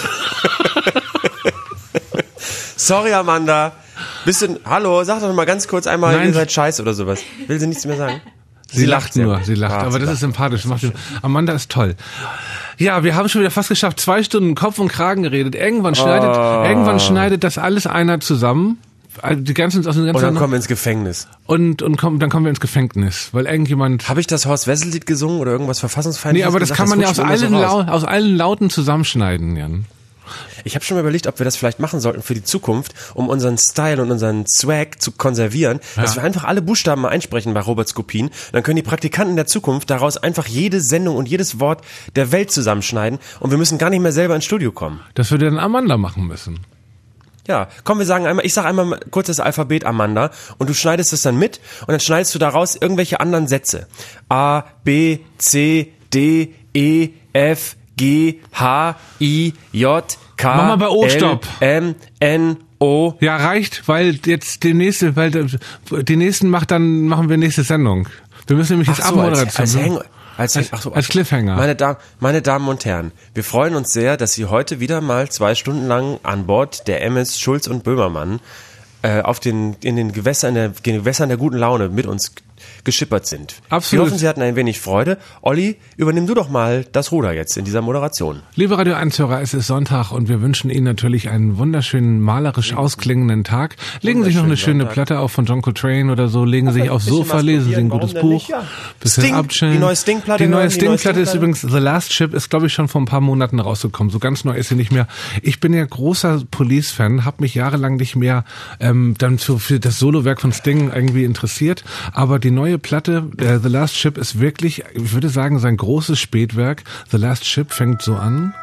Sorry, Amanda. Bist du, hallo, sag doch mal ganz kurz einmal, Nein. ihr seid scheiße oder sowas. Will sie nichts mehr sagen? Sie, sie lacht nur, sie lacht, ah, aber sie das lacht. Ist sympathisch. Macht Amanda ist toll. Ja, wir haben schon wieder fast geschafft, zwei Stunden Kopf und Kragen geredet. Irgendwann schneidet, oh. irgendwann schneidet das alles einer zusammen. Die ganzen, aus den ganzen und dann kommen wir ins Gefängnis. Und, und komm, dann kommen wir ins Gefängnis, weil irgendjemand... Habe ich das Horst Wessel-Lied gesungen oder irgendwas Verfassungsfeindliches? Nee, aber das gesagt? kann man das ja aus allen, so Lau- aus allen Lauten zusammenschneiden, Jan. Ich habe schon mal überlegt, ob wir das vielleicht machen sollten für die Zukunft, um unseren Style und unseren Swag zu konservieren, ja. dass wir einfach alle Buchstaben mal einsprechen bei Robert Skopin. Dann können die Praktikanten der Zukunft daraus einfach jede Sendung und jedes Wort der Welt zusammenschneiden und wir müssen gar nicht mehr selber ins Studio kommen. Das würde dann Amanda machen müssen. Ja, komm, wir sagen einmal, ich sag einmal kurz das Alphabet, Amanda, und du schneidest es dann mit und dann schneidest du daraus irgendwelche anderen Sätze. A, B, C, D, E, F, G, H, I, J, K, Mach mal bei O, L, Stopp. M, N, O. Ja, reicht, weil jetzt die nächste, weil die nächsten macht dann, machen wir nächste Sendung. Wir müssen nämlich jetzt Ach so, abmoderieren. Als, als, Häng, als, als, ach so, als Cliffhanger. Meine, Damen, meine Damen und Herren, wir freuen uns sehr, dass Sie heute wieder mal zwei Stunden lang an Bord der M S Schulz und Böhmermann äh, auf den, in den Gewässern der, Gewässern der guten Laune mit uns geschippert sind. Absolut. Wir hoffen, Sie hatten ein wenig Freude. Olli, übernimm du doch mal das Ruder jetzt in dieser Moderation. Liebe Radio eins-Hörer, es ist Sonntag und wir wünschen Ihnen natürlich einen wunderschönen, malerisch ausklingenden Tag. Legen Sie sich noch eine schöne Sonntag. Platte auf von John Coltrane oder so, legen Sie sich aufs Sofa, lesen Sie ein gutes Buch. Ja. Sting, die neue Sting-Platte. Die neue Sting-Platte ist übrigens The Last Ship, ist glaube ich schon vor ein paar Monaten rausgekommen. So ganz neu ist sie nicht mehr. Ich bin ja großer Police-Fan, habe mich jahrelang nicht mehr ähm, dann für, für das Solowerk von Sting irgendwie interessiert, aber die neue Platte, äh, The Last Ship, ist wirklich, ich würde sagen, sein großes Spätwerk. The Last Ship fängt so an.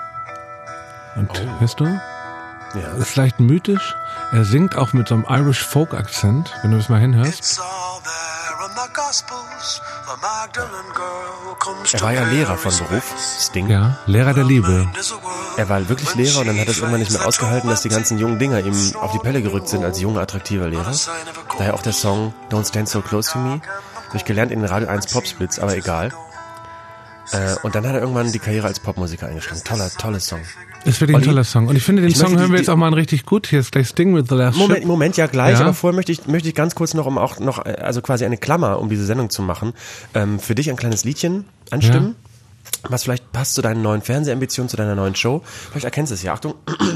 Und oh. hörst du? Ja. Ist leicht mythisch. Er singt auch mit so einem Irish Folk Akzent, wenn du das mal hinhörst. Er war ja Lehrer von Beruf, Sting. Ja, Lehrer der Liebe. Er war wirklich Lehrer und dann hat er es irgendwann nicht mehr ausgehalten, dass die ganzen jungen Dinger ihm auf die Pelle gerückt sind als junger, attraktiver Lehrer. Daher auch der Song Don't Stand So Close to Me. Hab ich gelernt in den Radio eins Popsplits, aber egal. Äh, und dann hat er irgendwann die Karriere als Popmusiker eingeschlagen. Toller, toller Song. Ist wirklich ein Olli, toller Song. Und ich finde, den ich Song möchte hören wir die- jetzt auch mal richtig gut. Hier ist gleich Sting with the Last Moment, Ship. Moment, ja gleich, Ja? aber vorher möchte ich, möchte ich ganz kurz noch, um auch noch, also quasi eine Klammer, um diese Sendung zu machen, ähm, für dich ein kleines Liedchen anstimmen, was vielleicht passt zu deinen neuen Fernsehambitionen, zu deiner neuen Show. Vielleicht erkennst du es ja. Achtung.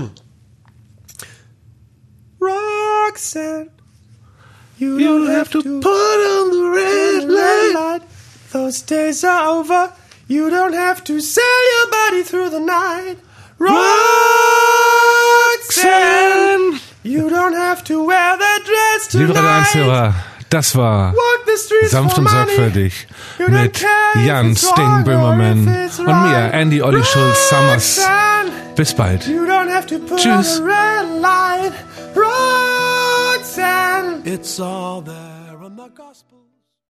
Roxanne, you don't have to put on the red light. Those days are over. You don't have to sell your body through the night. Roxanne, you don't have to wear that dress tonight. Liebe Radio eins-Hörer, das war Walk the streets Sanft for und money. sorgfältig You don't mit care if Jan it's Sting wrong or Böhmermann if it's und mir, right. Andy Olli Schulz Summers. Roxanne, Bis bald. you don't have to put Tschüss. on the red light. Roxanne, it's all there in the gospel.